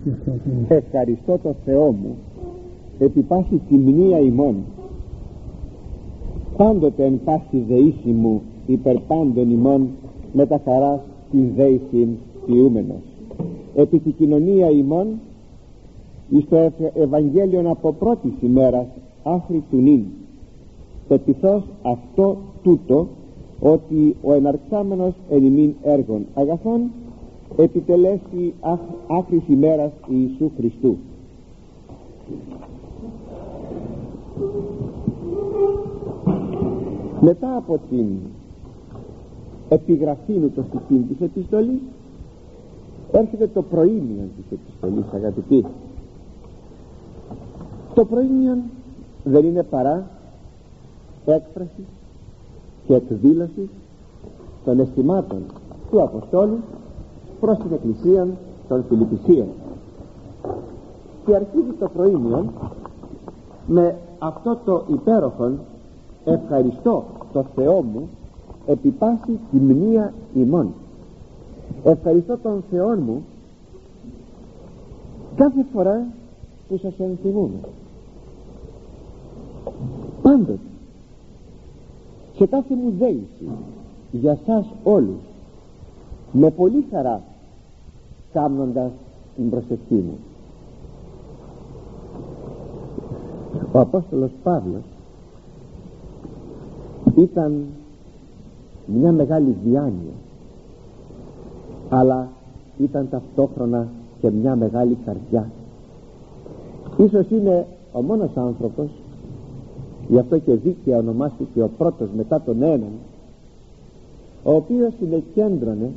Ευχαριστώ το Θεό μου επί πάση τη μνήα ημών, πάντοτε εν πάση δεήση μου υπερ πάντων ημών με τα χαράς την δεήσιν ποιούμενος, επί τη κοινωνία ημών εις το Ευαγγέλιον από πρώτης ημέρας άχρη του νυν, πεποιθώς αυτό τούτο, ότι ο εναρξάμενος εν ημίν έργων αγαθών επιτελέσει άχρης ημέρας Ιησού Χριστού. Μετά από την επιγραφή του στοιχείων της επιστολής έρχεται το προήμιον της επιστολής, αγαπητοί. Το προήμιον δεν είναι παρά έκφραση και εκδήλωση των αισθημάτων του Αποστόλου προς την Εκκλησία των Φιλιππισίων, και αρχίζει το προήμιον με αυτό το υπέροχον ευχαριστώ το Θεό μου επί πάση τη μνήα ημών. Ευχαριστώ τον Θεό μου κάθε φορά που σας ενθυμούμε, πάντοτε, σε κάθε μου δέηση για σας όλους, με πολύ χαρά κάμνοντας την προσευχή μου. Ο Απόστολος Παύλος ήταν μια μεγάλη διάνοια, αλλά ήταν ταυτόχρονα και μια μεγάλη καρδιά. Ίσως είναι ο μόνος άνθρωπος, γι' αυτό και δίκαια ονομάστηκε ο πρώτος μετά τον έναν, ο οποίος συνεκέντρωνε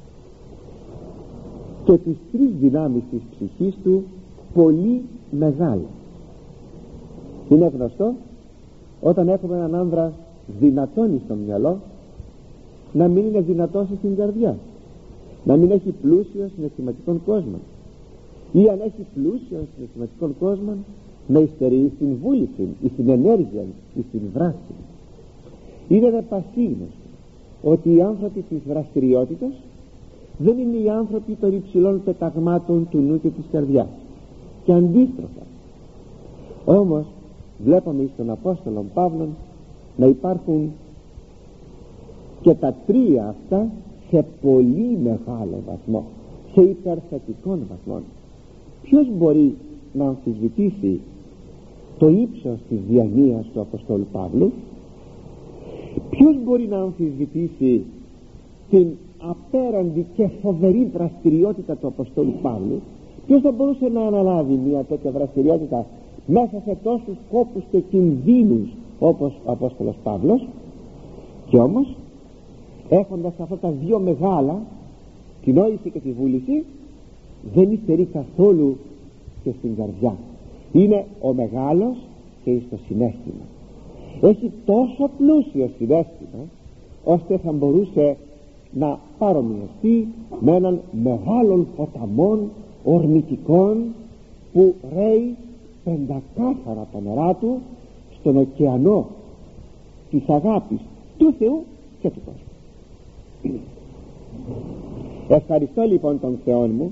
και τις τρεις δυνάμεις της ψυχής του πολύ μεγάλα. Είναι γνωστό όταν έχουμε έναν άνδρα δυνατόν στο μυαλό, να μην είναι δυνατός στην καρδιά, να μην έχει πλούσιο συναισθηματικών κόσμο, ή αν έχει πλούσιο συναισθηματικών κόσμο, να υστερεί στην βούληση ή στην ενέργεια ή στην δράση. Είναι δε πασίγνωστο ότι οι άνθρωποι της δραστηριότητας δεν είναι οι άνθρωποι των υψηλών πεταγμάτων του νου και της καρδιάς, και αντίστροφα. Όμως βλέπαμε στον Απόστολο Παύλο να υπάρχουν και τα τρία αυτά σε πολύ μεγάλο βαθμό, σε υπερθετικών βαθμών. Ποιος μπορεί να αμφισβητήσει το ύψος της διανοίας του Αποστόλου Παύλου? Ποιος μπορεί να αμφισβητήσει την απέραντη και φοβερή δραστηριότητα του Αποστόλου Παύλου? Ποιος θα μπορούσε να αναλάβει μια τέτοια δραστηριότητα μέσα σε τόσους κόπους και κινδύνους όπως ο Απόστολος Παύλος? Και όμως, έχοντας αυτά τα δύο μεγάλα, την νόηση και τη βούληση, δεν υστερεί καθόλου και στην καρδιά. Είναι ο μεγάλος και στο συναίσθημα. Έχει τόσο πλούσιο συναίσθημα, ώστε θα μπορούσε να παρομοιαστεί με έναν μεγάλων ποταμών ορμητικών που ρέει πεντακάθαρα τα νερά του στον ωκεανό της αγάπης του Θεού και του κόσμου. Ευχαριστώ λοιπόν τον Θεό μου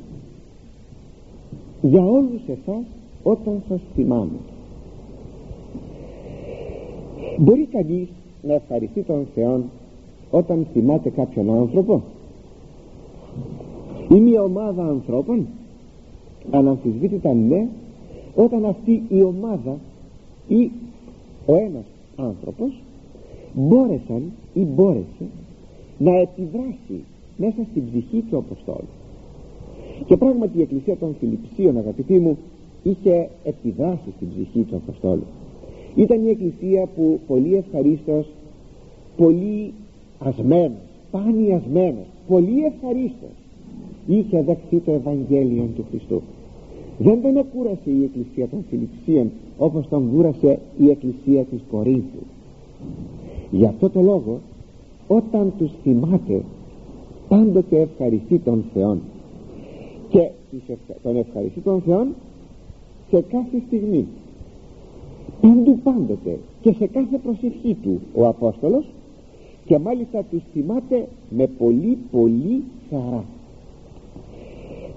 για όλους εσάς όταν σας θυμάμαι. Μπορεί κανείς να ευχαριστεί τον Θεό όταν θυμάται κάποιον άνθρωπο ή μια ομάδα ανθρώπων? Αναμφισβήτητα ναι, όταν αυτή η ομάδα ή ο ένας άνθρωπος μπόρεσαν ή μπόρεσε να επιδράσει μέσα στην ψυχή του Αποστόλου. Και πράγματι η Εκκλησία των Φιλιππισίων, αγαπητοί μου, είχε επιδράσει στην ψυχή του Αποστόλου. Ήταν μια εκκλησία που πολύ ευχαρίστως, πολύ ασμένος, πανιασμένος, πολύ ευχαρίστως είχε δεχθεί το Ευαγγέλιο του Χριστού. Δεν τον εκούρασε η Εκκλησία των Φιλιππισίων όπως τον κούρασε η Εκκλησία της Κορίνθου. Γι' αυτό το λόγο, όταν τους θυμάται, πάντοτε ευχαριστεί τον Θεόν, και τον ευχαριστεί τον Θεόν σε κάθε στιγμή, παντού, πάντοτε και σε κάθε προσευχή του ο Απόστολος, και μάλιστα τους θυμάται με πολύ πολύ χαρά.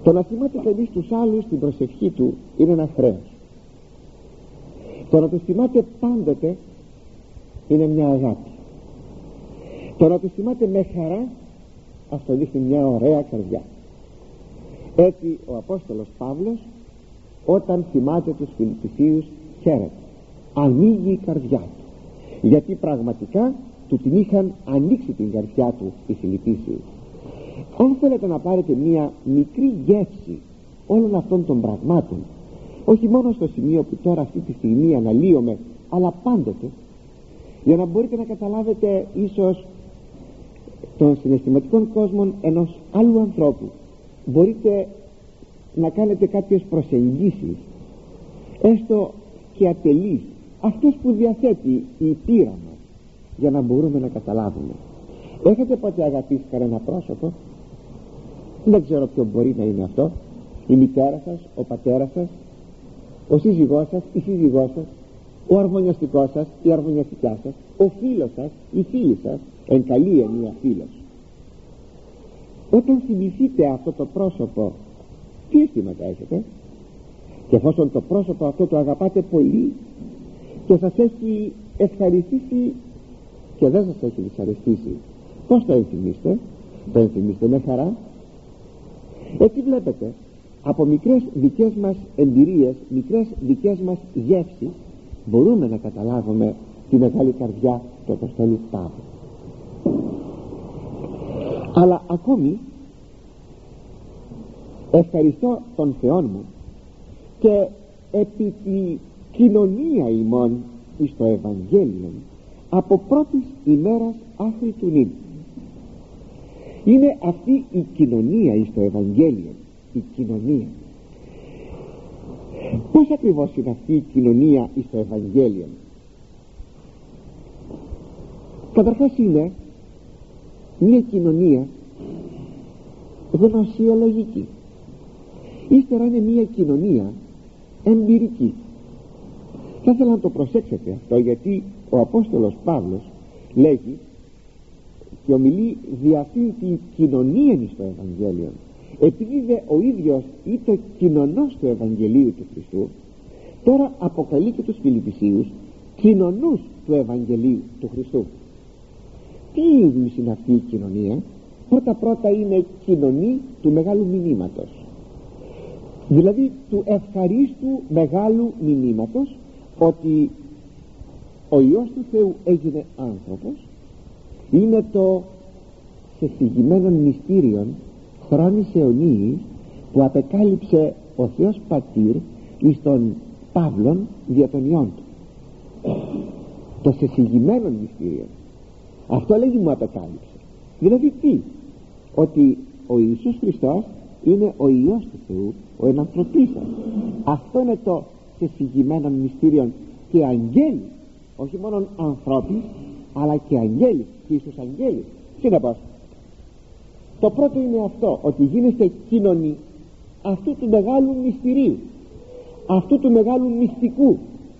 Το να θυμάται κανείς τους άλλους την προσευχή του είναι ένα χρέος. Το να τους θυμάται πάντοτε είναι μια αγάπη. Το να τους θυμάται με χαρά, αυτό δείχνει μια ωραία καρδιά. Έτσι ο Απόστολος Παύλος όταν θυμάται τους Φιλιππισίους χαίρεται, ανοίγει η καρδιά του, γιατί πραγματικά του την είχαν ανοίξει την καρδιά του οι Φιλιππίσιοι. Αν θέλετε να πάρετε μια μικρή γεύση όλων αυτών των πραγμάτων, όχι μόνο στο σημείο που τώρα αυτή τη στιγμή αναλύομαι, αλλά πάντοτε, για να μπορείτε να καταλάβετε ίσως των συναισθηματικών κόσμων ενός άλλου ανθρώπου, μπορείτε να κάνετε κάποιες προσεγγίσεις, έστω και ατελείς, αυτές που διαθέτει η πείρα μας, για να μπορούμε να καταλάβουμε. Έχετε ποτέ αγαπήσει κανένα πρόσωπο? Δεν ξέρω ποιο μπορεί να είναι αυτό. Η μητέρα σας, ο πατέρας σας, ο σύζυγός σας, η σύζυγός σας, ο αρμονιαστικός σας, η αρμονιαστικιά σας, ο φίλος σας, η φίλη σας, εν καλή εννοία φίλος. Όταν θυμηθείτε αυτό το πρόσωπο, τι αισθήματα έχετε? Και εφόσον το πρόσωπο αυτό το αγαπάτε πολύ και σας έχει ευχαριστήσει και δεν σας έχει δυσαρεστήσει, πώς το ενθυμίστε? Το ενθυμίστε με χαρά. Έτσι βλέπετε, από μικρές δικές μας εμπειρίες, μικρές δικές μας γεύσεις, μπορούμε να καταλάβουμε τη μεγάλη καρδιά του Αποστόλου Παύλου. Αλλά ακόμη ευχαριστώ τον Θεόν μου και επί τη κοινωνία ημών εις το Ευαγγέλιο από πρώτης ημέρας άχρη του νυν. Είναι αυτή η κοινωνία εις το Ευαγγέλιο, η κοινωνία. Πώς ακριβώς είναι αυτή η κοινωνία εις το Ευαγγέλιο? Καταρχάς είναι μια κοινωνία γνωσιολογική, ύστερα είναι μια κοινωνία εμπειρική. Θα ήθελα να το προσέξετε αυτό, γιατί ο Απόστολος Παύλος λέγει και ομιλεί δια αυτήν την κοινωνία εις το Ευαγγέλιο, επειδή δε ο ίδιος ήταν κοινωνός του Ευαγγελίου του Χριστού, τώρα αποκαλεί και τους Φιλιππισίους κοινωνούς του Ευαγγελίου του Χριστού. Τι είδους είναι αυτή η κοινωνία? Πρώτα είναι κοινωνή του μεγάλου μηνύματος, δηλαδή του ευχαρίστου μεγάλου μηνύματος, ότι ο Υιός του Θεού έγινε άνθρωπος. Είναι το ξεφυγημένων μυστήριων χρόνης αιωνίης που απεκάλυψε ο Θεός Πατήρ εις τον Παύλον δια των Υιών του. Το ξεφυγημένων μυστήριων, αυτό λέγει μου απεκάλυψε. Δηλαδή τι? Ότι ο Ιησούς Χριστός είναι ο Υιός του Θεού, ο ενανθρωπίσας. Αυτό είναι το ξεφυγημένων μυστήριων, και αγγέλοι, όχι μόνο ανθρώποι αλλά και αγγέλοι, και εις τους αγγέλους. Συνεπώς το πρώτο είναι αυτό, ότι γίνεστε κοινωνοί αυτού του μεγάλου μυστηρίου, αυτού του μεγάλου μυστικού.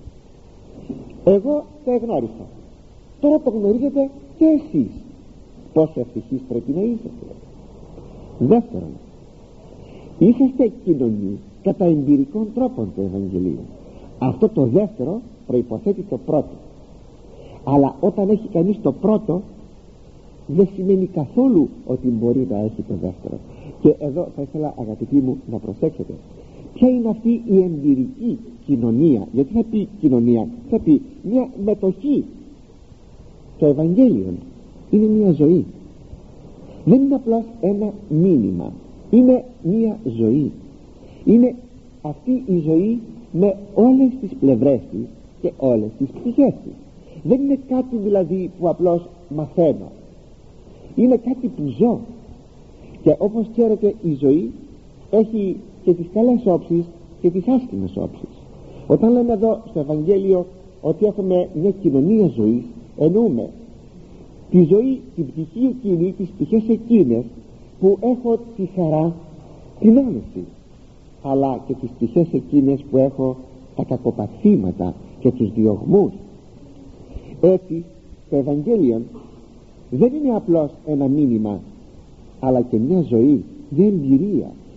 Εγώ το εγνώρισα, τώρα το γνωρίζετε και εσείς. Πόσο ευτυχείς πρέπει να είσαστε. Δεύτερον, είσαστε κοινωνοί κατά εμπειρικών τρόπων του Ευαγγελίου. Αυτό το δεύτερο προϋποθέτει το πρώτο, αλλά όταν έχει κανείς το πρώτο δεν σημαίνει καθόλου ότι μπορεί να έχει το δεύτερο. Και εδώ θα ήθελα, αγαπητοί μου, να προσέξετε ποια είναι αυτή η εμπειρική κοινωνία. Γιατί θα πει κοινωνία? Θα πει μια μετοχή. Το Ευαγγέλιο είναι μια ζωή, δεν είναι απλώς ένα μήνυμα, είναι μια ζωή. Είναι αυτή η ζωή με όλες τις πλευρές της και όλες τις πτυχές της. Δεν είναι κάτι δηλαδή που απλώς μαθαίνω, είναι κάτι που ζω. Και όπως ξέρετε, η ζωή έχει και τις καλές όψεις και τις άσχημες όψεις. Όταν λέμε εδώ στο Ευαγγέλιο ότι έχουμε μια κοινωνία ζωής, εννοούμε τη ζωή, την πτυχή εκείνη, τις πτυχές εκείνες που έχω τη χαρά, την άνεση, αλλά και τις πτυχές εκείνες που έχω τα κακοπαθήματα και τους διωγμούς. Έτσι το Ευαγγέλιο δεν είναι απλώς ένα μήνυμα, αλλά και μια ζωή, μια εμπειρία,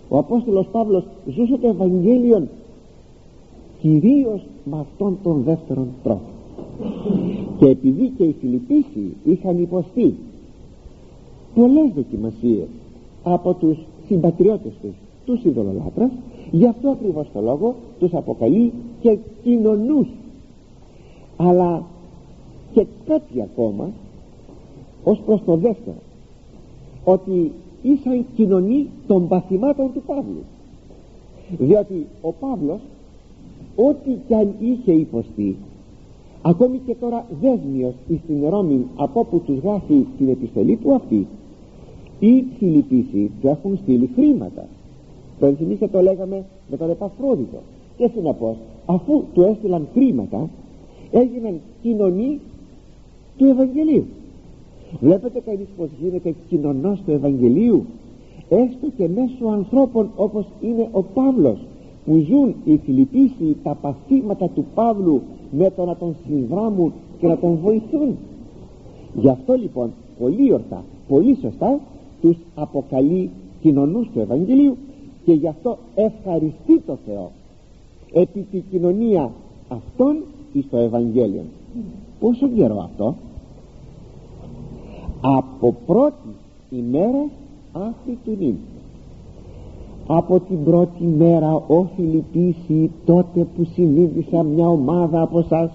Ο Απόστολος Παύλος ζούσε το Ευαγγέλιο κυρίως με αυτόν τον δεύτερον τρόπο. Και επειδή και οι Φιλιππίσοι είχαν υποστεί πολλές δοκιμασίες από τους συμπατριώτες τους ειδωλολάτρες, γι' αυτό ακριβώς το λόγο τους αποκαλεί και κοινωνούς. Αλλά και κάτι ακόμα ως προς το δεύτερο, ότι ήσαν κοινωνοί των παθημάτων του Παύλου, διότι ο Παύλος ό,τι κι αν είχε υποστεί, ακόμη και τώρα δέσμιος στην Ρώμη από όπου τους γράφει την επιστολή του αυτή, οι Φιλιππίσοι του έχουν στείλει χρήματα. Το ενθυμίστε, το λέγαμε με τον Επαφρόδιτο, και συνεπώς αφού του έστειλαν χρήματα έγιναν κοινωνοί του Ευαγγελίου. Βλέπετε κανείς πως γίνεται κοινωνός του Ευαγγελίου, έστω και μέσω ανθρώπων όπως είναι ο Παύλος, που ζουν οι Φιλιππίσοι τα παθήματα του Παύλου με το να τον συνδράμουν και να τον βοηθούν. Γι' αυτό λοιπόν πολύ ορθά, πολύ σωστά τους αποκαλεί κοινωνούς του Ευαγγελίου, και γι' αυτό ευχαριστεί το Θεό επί τη κοινωνία αυτών εις το Ευαγγέλιο. Πόσο καιρό αυτό? Από πρώτη ημέρα αυτή του νυν. Από την πρώτη μέρα ο Φιλιππίσοι, τότε που συνείδησα μια ομάδα από εσάς,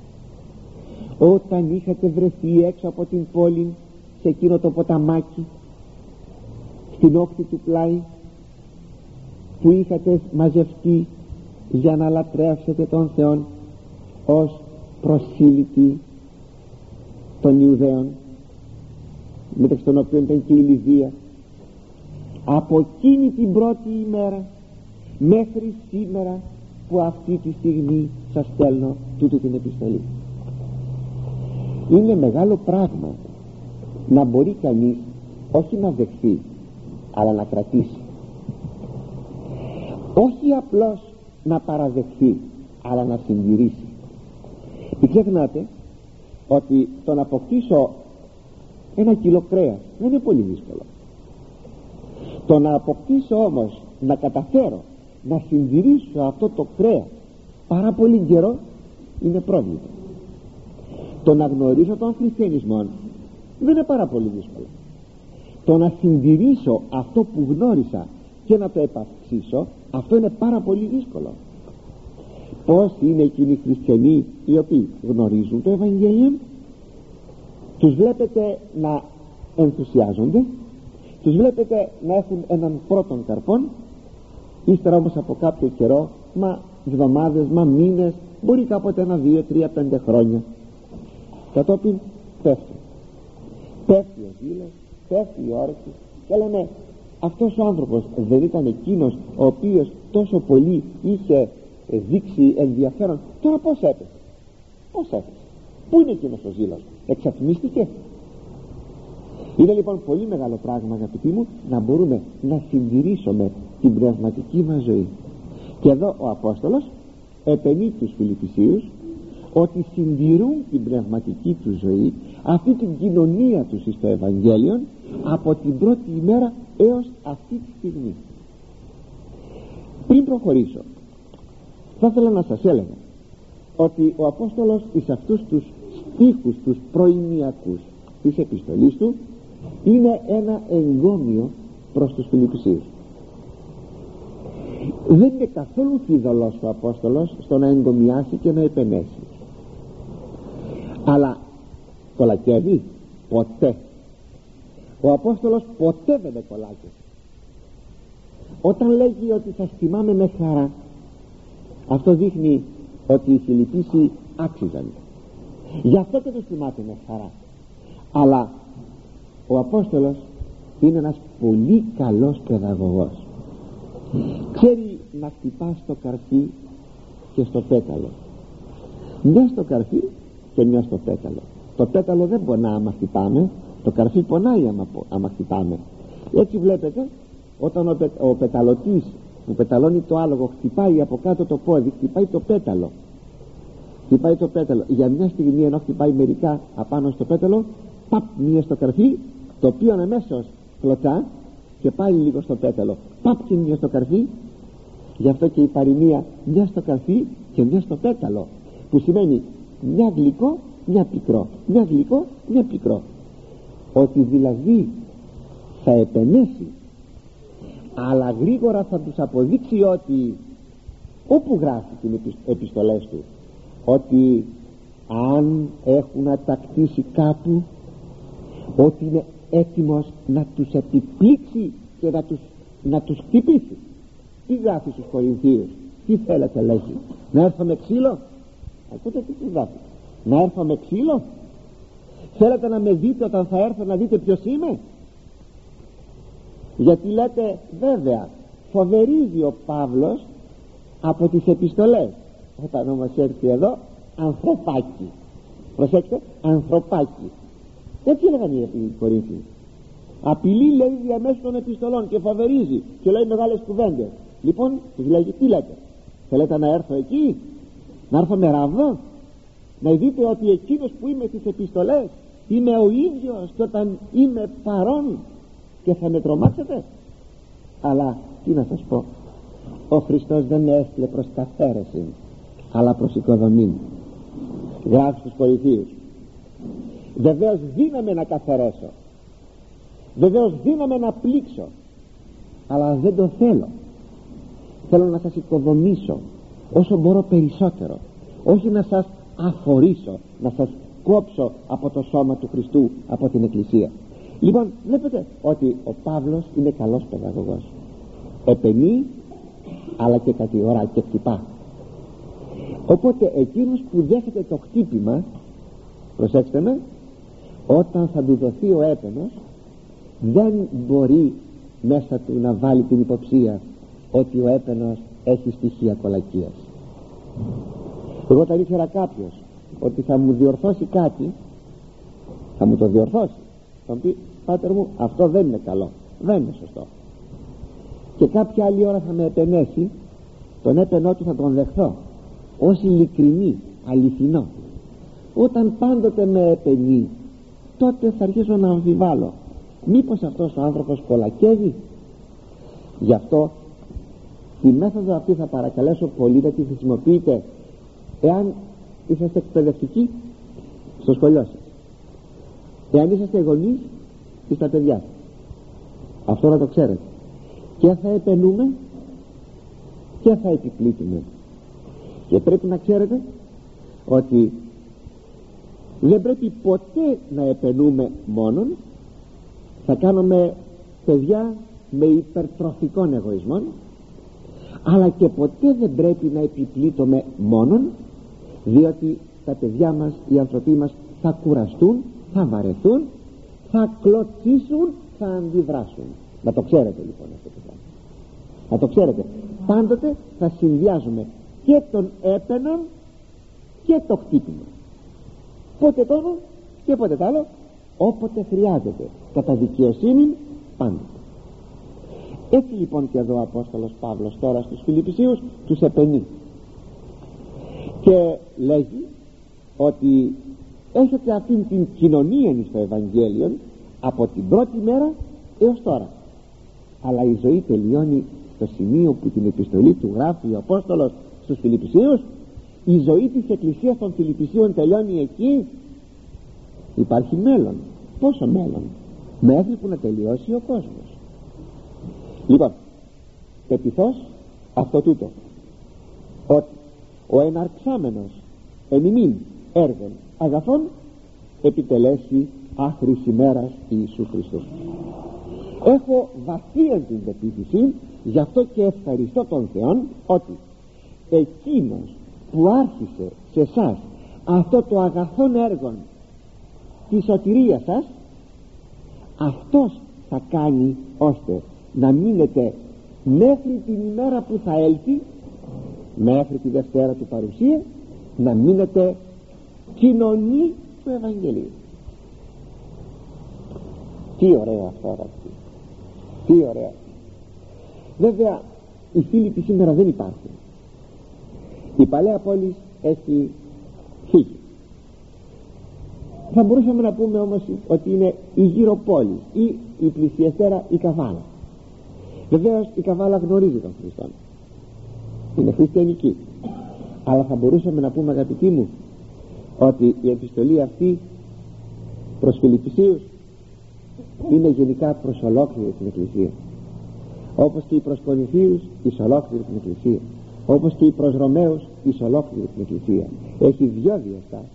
όταν είχατε βρεθεί έξω από την πόλη σε εκείνο το ποταμάκι στην όχθη του πλάι, που είχατε μαζευτεί για να λατρεύσετε τον Θεόν ως προσήλυτοι των Ιουδαίων, μεταξύ των οποίων ήταν και η Λιδία, από εκείνη την πρώτη ημέρα μέχρι σήμερα που αυτή τη στιγμή σας στέλνω τούτη την επιστολή. Είναι μεγάλο πράγμα να μπορεί κανείς όχι να δεχθεί, αλλά να κρατήσει. Όχι απλώς να παραδεχθεί, αλλά να συντηρήσει. Μην ξεχνάτε ότι το να αποκτήσω 1 κιλό κρέας δεν είναι πολύ δύσκολο. Το να αποκτήσω όμως, να καταφέρω να συντηρήσω αυτό το κρέας πάρα πολύ καιρό, είναι πρόβλημα. Το να γνωρίσω τον χριστιανισμό δεν είναι πάρα πολύ δύσκολο. Το να συντηρήσω αυτό που γνώρισα και να το επαυξήσω, αυτό είναι πάρα πολύ δύσκολο. Πώς είναι εκείνοι οι χριστιανοί οι οποίοι γνωρίζουν το Ευαγγέλιο, τους βλέπετε να ενθουσιάζονται, τους βλέπετε να έχουν έναν πρώτον καρπόν, ύστερα όμως από κάποιο καιρό, μα εβδομάδες, μα μήνες, μπορεί κάποτε 1, 2, 3, 5 χρόνια, κατόπιν πέφτει ο ζήλος, πέφτει η όρεξη, και λέμε, αυτός ο άνθρωπος δεν ήταν εκείνος ο οποίος τόσο πολύ είχε δείξει ενδιαφέρον? Τώρα πώς έπεσε? Πού είναι εκείνος ο ζήλος? Εξατμίστηκε? Είναι λοιπόν πολύ μεγάλο πράγμα, αγαπητοί μου, να μπορούμε να συντηρήσουμε την πνευματική μας ζωή. Και εδώ ο Απόστολος επενεί τους Φιλιππισίους ότι συντηρούν την πνευματική τους ζωή, αυτή την κοινωνία τους στο Ευαγγέλιο, από την πρώτη ημέρα έως αυτή τη στιγμή. Πριν προχωρήσω, θα ήθελα να σας έλεγα ότι ο Απόστολος εις αυτούς τους στίχους, τους προημιακούς της επιστολής του, είναι ένα εγκόμιο προς τους Φιλιππισίους. Δεν είναι καθόλου φιδωλός ο Απόστολος στο να εγκομιάσει και να επενέσει, αλλά κολακεύει? Ποτέ. Ο Απόστολος ποτέ δεν κολάκευε. Όταν λέγει ότι σας τιμάμε με χαρά, αυτό δείχνει ότι οι Φιλιππίσοι άξιζαν, γι' αυτό και τους τιμάτε με χαρά. Αλλά ο Απόστολος είναι ένας πολύ καλός παιδαγωγός. Ξέρει να χτυπά στο καρφί και στο πέταλο, μια στο καρφί και μια στο πέταλο. Το πέταλο δεν πονά άμα χτυπάμε, το καρφί πονάει άμα χτυπάμε. Έτσι βλέπετε, όταν ο πεταλωτής που πεταλώνει το άλογο χτυπάει από κάτω το πόδι, χτυπάει το πέταλο, για μια στιγμή, ενώ χτυπάει μερικά απάνω στο πέταλο, παπ, μία στο καρφί, το οποίο αμέσως κλωτσά και πάλι λίγο στο πέταλο, παπ και μια στο καρφί. Γι' αυτό και η παροιμία μια στο καρφί και μια στο πέταλο, που σημαίνει μια γλυκό, μια πικρό, μια γλυκό, μια πικρό. Ότι δηλαδή θα επενέσει, αλλά γρήγορα θα τους αποδείξει ότι, όπου γράφει τις επιστολές του, ότι αν έχουν ατακτήσει κάπου, ότι είναι έτοιμος να τους επιπλήξει και να τους χτυπήσει. Τι γράφει στους Κορινθίους, τι θέλετε λέγει, να έρθω με ξύλο? Ακούτε τι γράφει, να έρθω με ξύλο? Θέλετε να με δείτε όταν θα έρθω, να δείτε ποιος είμαι? Γιατί λέτε, βέβαια φοβερίζει ο Παύλος από τις επιστολές. Όταν όμως έρθει εδώ, ανθρωπάκι, προσέξτε, ανθρωπάκι. Έτσι έλεγαν οι Κορίνθιοι. Απειλεί, λέει, διαμέσου των επιστολών και φοβερίζει και λέει μεγάλες κουβέντες. Λοιπόν τους λέγει, τι λέτε, θέλετε να έρθω εκεί, να έρθω με ράβδο, να δείτε ότι εκείνος που είμαι στις επιστολές είμαι ο ίδιος και όταν είμαι παρόν και θα με τρομάξετε? Αλλά τι να σας πω, ο Χριστός δεν με έστειλε προς καθαίρεση, αλλά προς οικοδομήν. Γράφει στους Κορινθίους, βεβαίως δύναμαι να καθαρέσω, βεβαίως δύναμαι να πλήξω, αλλά δεν το θέλω. Θέλω να σας οικοδομήσω όσο μπορώ περισσότερο, όχι να σας αφορήσω, να σας κόψω από το σώμα του Χριστού, από την Εκκλησία. Λοιπόν, βλέπετε ότι ο Παύλος είναι καλός παιδαγωγός, επενεί αλλά και κατηγορά και χτυπά. Οπότε εκείνος που δέχεται το χτύπημα, προσέξτε με, όταν θα του δοθεί ο έπαινος, δεν μπορεί μέσα του να βάλει την υποψία ότι ο έπαινος έχει στοιχεία κολακίας. Εγώ όταν ήξερα κάποιος ότι θα μου διορθώσει κάτι, θα μου το διορθώσει, θα μου πει, πάτερ μου, αυτό δεν είναι καλό, δεν είναι σωστό, και κάποια άλλη ώρα θα με επενέσει, τον έπαινό του θα τον δεχθώ ως ειλικρινή, αληθινό. Όταν πάντοτε με επενεί, τότε θα αρχίσω να αμφιβάλλω, μήπως αυτός ο άνθρωπος κολακεύει? Γι' αυτό τη μέθοδο αυτή θα παρακαλέσω πολύ να τη χρησιμοποιείτε εάν είσαστε εκπαιδευτικοί στο σχολείο σας, εάν είσαστε γονείς ή στα παιδιά σας. Αυτό να το ξέρετε. Και θα επενούμε και θα επιπλήττουμε. Και πρέπει να ξέρετε ότι δεν πρέπει ποτέ να επενούμε μόνον. Θα κάνουμε παιδιά με υπερτροφικών εγωισμών, αλλά και ποτέ δεν πρέπει να επιπλήττουμε μόνον, διότι τα παιδιά μας, οι άνθρωποι μας θα κουραστούν, θα βαρεθούν, θα κλωτσίσουν, θα αντιδράσουν. Να το ξέρετε λοιπόν αυτό το πράγμα. Να το ξέρετε. Πάντοτε θα συνδυάζουμε και τον έπαινον και το χτύπημα. Πότε το ένα και πότε το άλλο, όποτε χρειάζεται, κατά δικαιοσύνη πάντοτε. Έτσι λοιπόν και εδώ ο Απόστολος Παύλος τώρα στους Φιλιππισίους τους επενεί και λέγει ότι έχετε αυτήν την κοινωνία στο Ευαγγέλιο από την πρώτη μέρα έως τώρα, αλλά η ζωή τελειώνει στο σημείο που την επιστολή του γράφει ο Απόστολος στους Φιλιππισίους. Η ζωή της Εκκλησίας των Φιλιππισίων τελειώνει εκεί. Υπάρχει μέλλον. Πόσο μέλλον? Μέχρι που να τελειώσει ο κόσμος. Λοιπόν, πεποιθώς αυτό τούτο, ότι ο εναρξάμενος εν ημίν έργων αγαθών επιτελέσει άχρης ημέρας Ιησού Χριστού. Έχω βαθία την πεποίθηση, γι' αυτό και ευχαριστώ τον Θεόν, ότι εκείνος που άρχισε σε εσάς αυτό το αγαθόν έργον της σωτηρίας σας, αυτός θα κάνει ώστε να μείνετε μέχρι την ημέρα που θα έλθει, μέχρι τη Δευτέρα του παρουσία, να μείνετε κοινωνοί του Ευαγγελίου. Τι ωραίο αυτό, αγαπητοί, τι ωραίο. Βέβαια οι Φίλιπποι σήμερα δεν υπάρχουν. Η παλαιά πόλη έχει φύγει. Θα μπορούσαμε να πούμε όμως ότι είναι η γύρω πόλη ή η πλησιεστέρα η Καβάλα. Βεβαίως η Καβάλα γνωρίζει τον Χριστό, είναι χριστιανική, αλλά θα μπορούσαμε να πούμε, αγαπητοί μου, ότι η επιστολή αυτή προς Φιλιππισίους είναι γενικά προς ολόκληρη την Εκκλησία, όπως και η προς Κορινθίους εις ολόκληρη την Εκκλησία, όπως και η προς Ρωμαίους εις ολόκληρη την Εκκλησία. Έχει δυο διαστάσεις.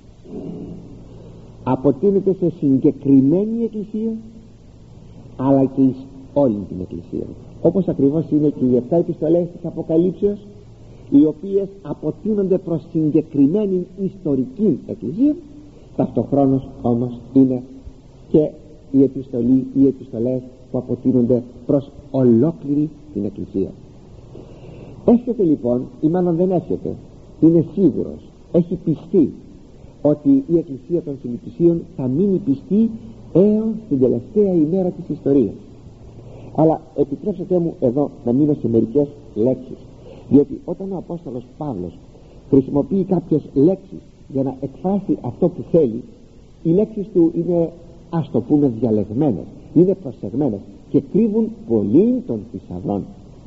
Αποτείνεται σε συγκεκριμένη Εκκλησία, αλλά και εις όλη την Εκκλησία, όπως ακριβώς είναι και οι 7 επιστολές της Αποκαλύψεως, οι οποίες αποτείνονται προς συγκεκριμένη ιστορική Εκκλησία. Ταυτοχρόνως όμως είναι και η επιστολή, οι επιστολές που αποτείνονται προς ολόκληρη την Εκκλησία. Έσχεται λοιπόν, ή μάλλον δεν έσχεται, είναι σίγουρος, έχει πιστεί ότι η Εκκλησία των Φιλιππισίων θα μείνει πιστή έως την τελευταία ημέρα της ιστορίας. Αλλά επιτρέψτε μου εδώ να μείνω σε μερικές λέξεις, διότι όταν ο Απόστολος Παύλος χρησιμοποιεί κάποιες λέξεις για να εκφράσει αυτό που θέλει, οι λέξεις του είναι, ας το πούμε, διαλεγμένες, είναι προσεγμένες και κρύβουν πολύ των θησαυρών.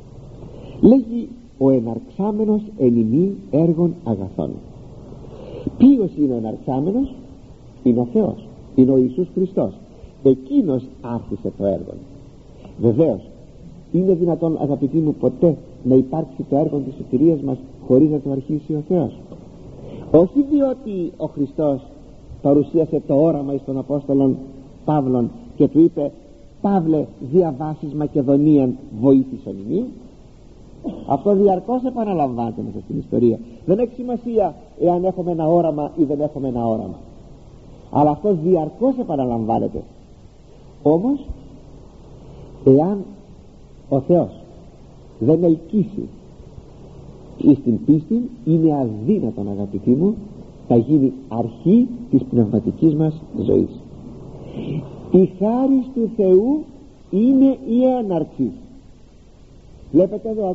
Λέγει ο εναρξάμενος εν ημί έργων αγαθών. Ποιος είναι ο εναρξάμενος? Είναι ο Θεός, είναι ο Ιησούς Χριστός. Εκείνος άρχισε το έργο. Βεβαίως είναι δυνατόν, αγαπητοί μου, ποτέ να υπάρξει το έργο της σωτηρίας μας χωρίς να το αρχίσει ο Θεός? Όχι διότι ο Χριστός παρουσίασε το όραμα εις τον Απόστολον Παύλον και του είπε, Παύλε, διαβάσεις Μακεδονίαν βοήθησον ημί. Αυτό διαρκώς επαναλαμβάνεται μέσα στην ιστορία. Δεν έχει σημασία εάν έχουμε ένα όραμα ή δεν έχουμε ένα όραμα, αλλά αυτό διαρκώς επαναλαμβάνεται. Όμως εάν ο Θεός δεν ελκύσει εις την πίστη, είναι αδύνατον, αγαπητοί μου, θα γίνει αρχή της πνευματικής μας ζωής. Η χάρις του Θεού είναι η έναρξη. Βλέπετε εδώ,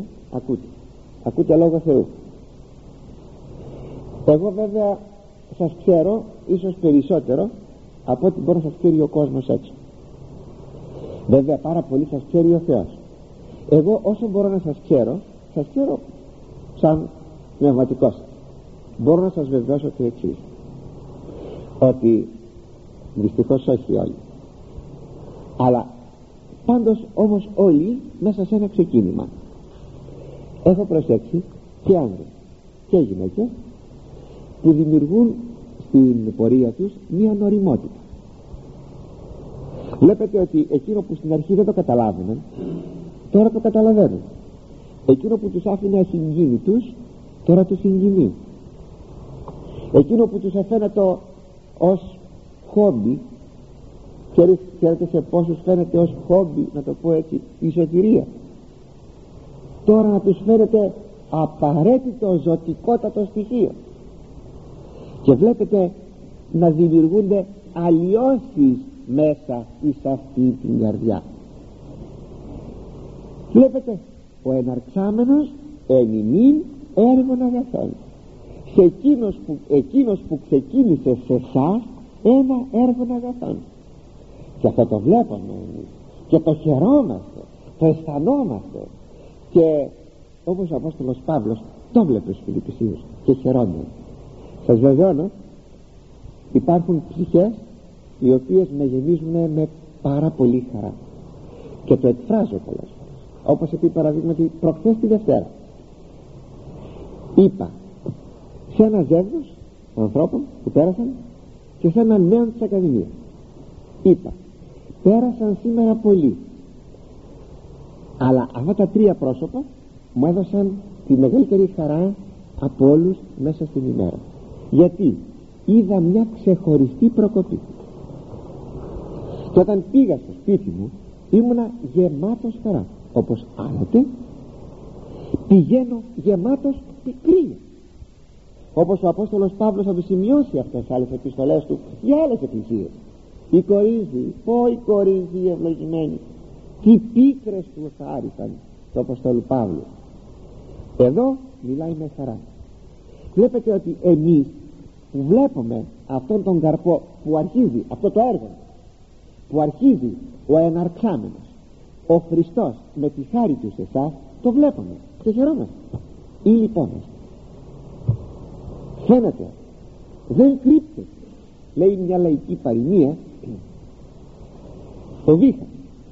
ακούτε λόγο Θεού. Εγώ βέβαια σας ξέρω ίσως περισσότερο από ό,τι μπορεί να σας ξέρει ο κόσμος έξω. Βέβαια πάρα πολύ σας ξέρει ο Θεός. Εγώ όσο μπορώ να σας ξέρω σαν πνευματικός. Μπορώ να σας βεβαιώσω το εξής, ότι δυστυχώς όχι όλοι, αλλά πάντως όμως όλοι μέσα σε ένα ξεκίνημα. Έχω προσέξει και άνδρες και γυναίκες που δημιουργούν στην πορεία τους μία νοημότητα. Βλέπετε ότι εκείνο που στην αρχή δεν το καταλάβαιναν, τώρα το καταλαβαίνουν. Εκείνο που τους άφηνε ασυγκίνητους, τώρα τους συγκινεί. Εκείνο που τους αφαίνεται ως χόμπι, ξέρετε σε πόσους φαίνεται ως χόμπι, να το πω έτσι, η σωτηρία, τώρα να τους φαίνεται απαραίτητο ζωτικότατο στοιχείο. Και βλέπετε να δημιουργούνται αλλοιώσεις μέσα εις αυτή την καρδιά. Βλέπετε, ο εναρξάμενος εν ημίν έργων αγαθών. Σε εκείνος που ξεκίνησε σε εσάς ένα έργο αγαθών. Και αυτό το βλέπουμε εμείς και το χαιρόμαστε, το αισθανόμαστε. Και όπως ο Απόστολος Παύλος το βλέπει στους Φιλιππισίους και χαιρόνται. Σας βεβαιώνω, υπάρχουν ψυχές οι οποίες με γεμίζουν με πάρα πολύ χαρά και το εκφράζω πολλές φορές, όπως επί παραδείγματι προχθές τη Δευτέρα είπα σε ένα ζεύγος ανθρώπων που πέρασαν και σε έναν νέο της Ακαδημίας, είπα, πέρασαν σήμερα πολλοί, αλλά αυτά τα τρία πρόσωπα μου έδωσαν τη μεγαλύτερη χαρά από όλους μέσα στην ημέρα. Γιατί είδα μια ξεχωριστή προκοπή. Και όταν πήγα στο σπίτι μου ήμουνα γεμάτος χαρά. Όπως άλλοτε πηγαίνω γεμάτος πικρία, όπως ο Απόστολος Παύλος θα το σημειώσει αυτές τις άλλες επιστολές του για άλλες εκκλησίες. Η Κορίνθη η ευλογημένη, τι πίκρες του χάρισαν του Αποστόλου Παύλου. Εδώ μιλάει με χαρά. Βλέπετε ότι εμείς που βλέπουμε αυτόν τον καρπό που αρχίζει, αυτό το έργο που αρχίζει ο εναρξάμενος, ο Χριστός με τη χάρη του σε εσάς το βλέπουμε και χαιρόμαστε ή λυπόμαστε. Φαίνεται, δεν κρύπτεται. Λέει μια λαϊκή παροιμία, ο βήχα,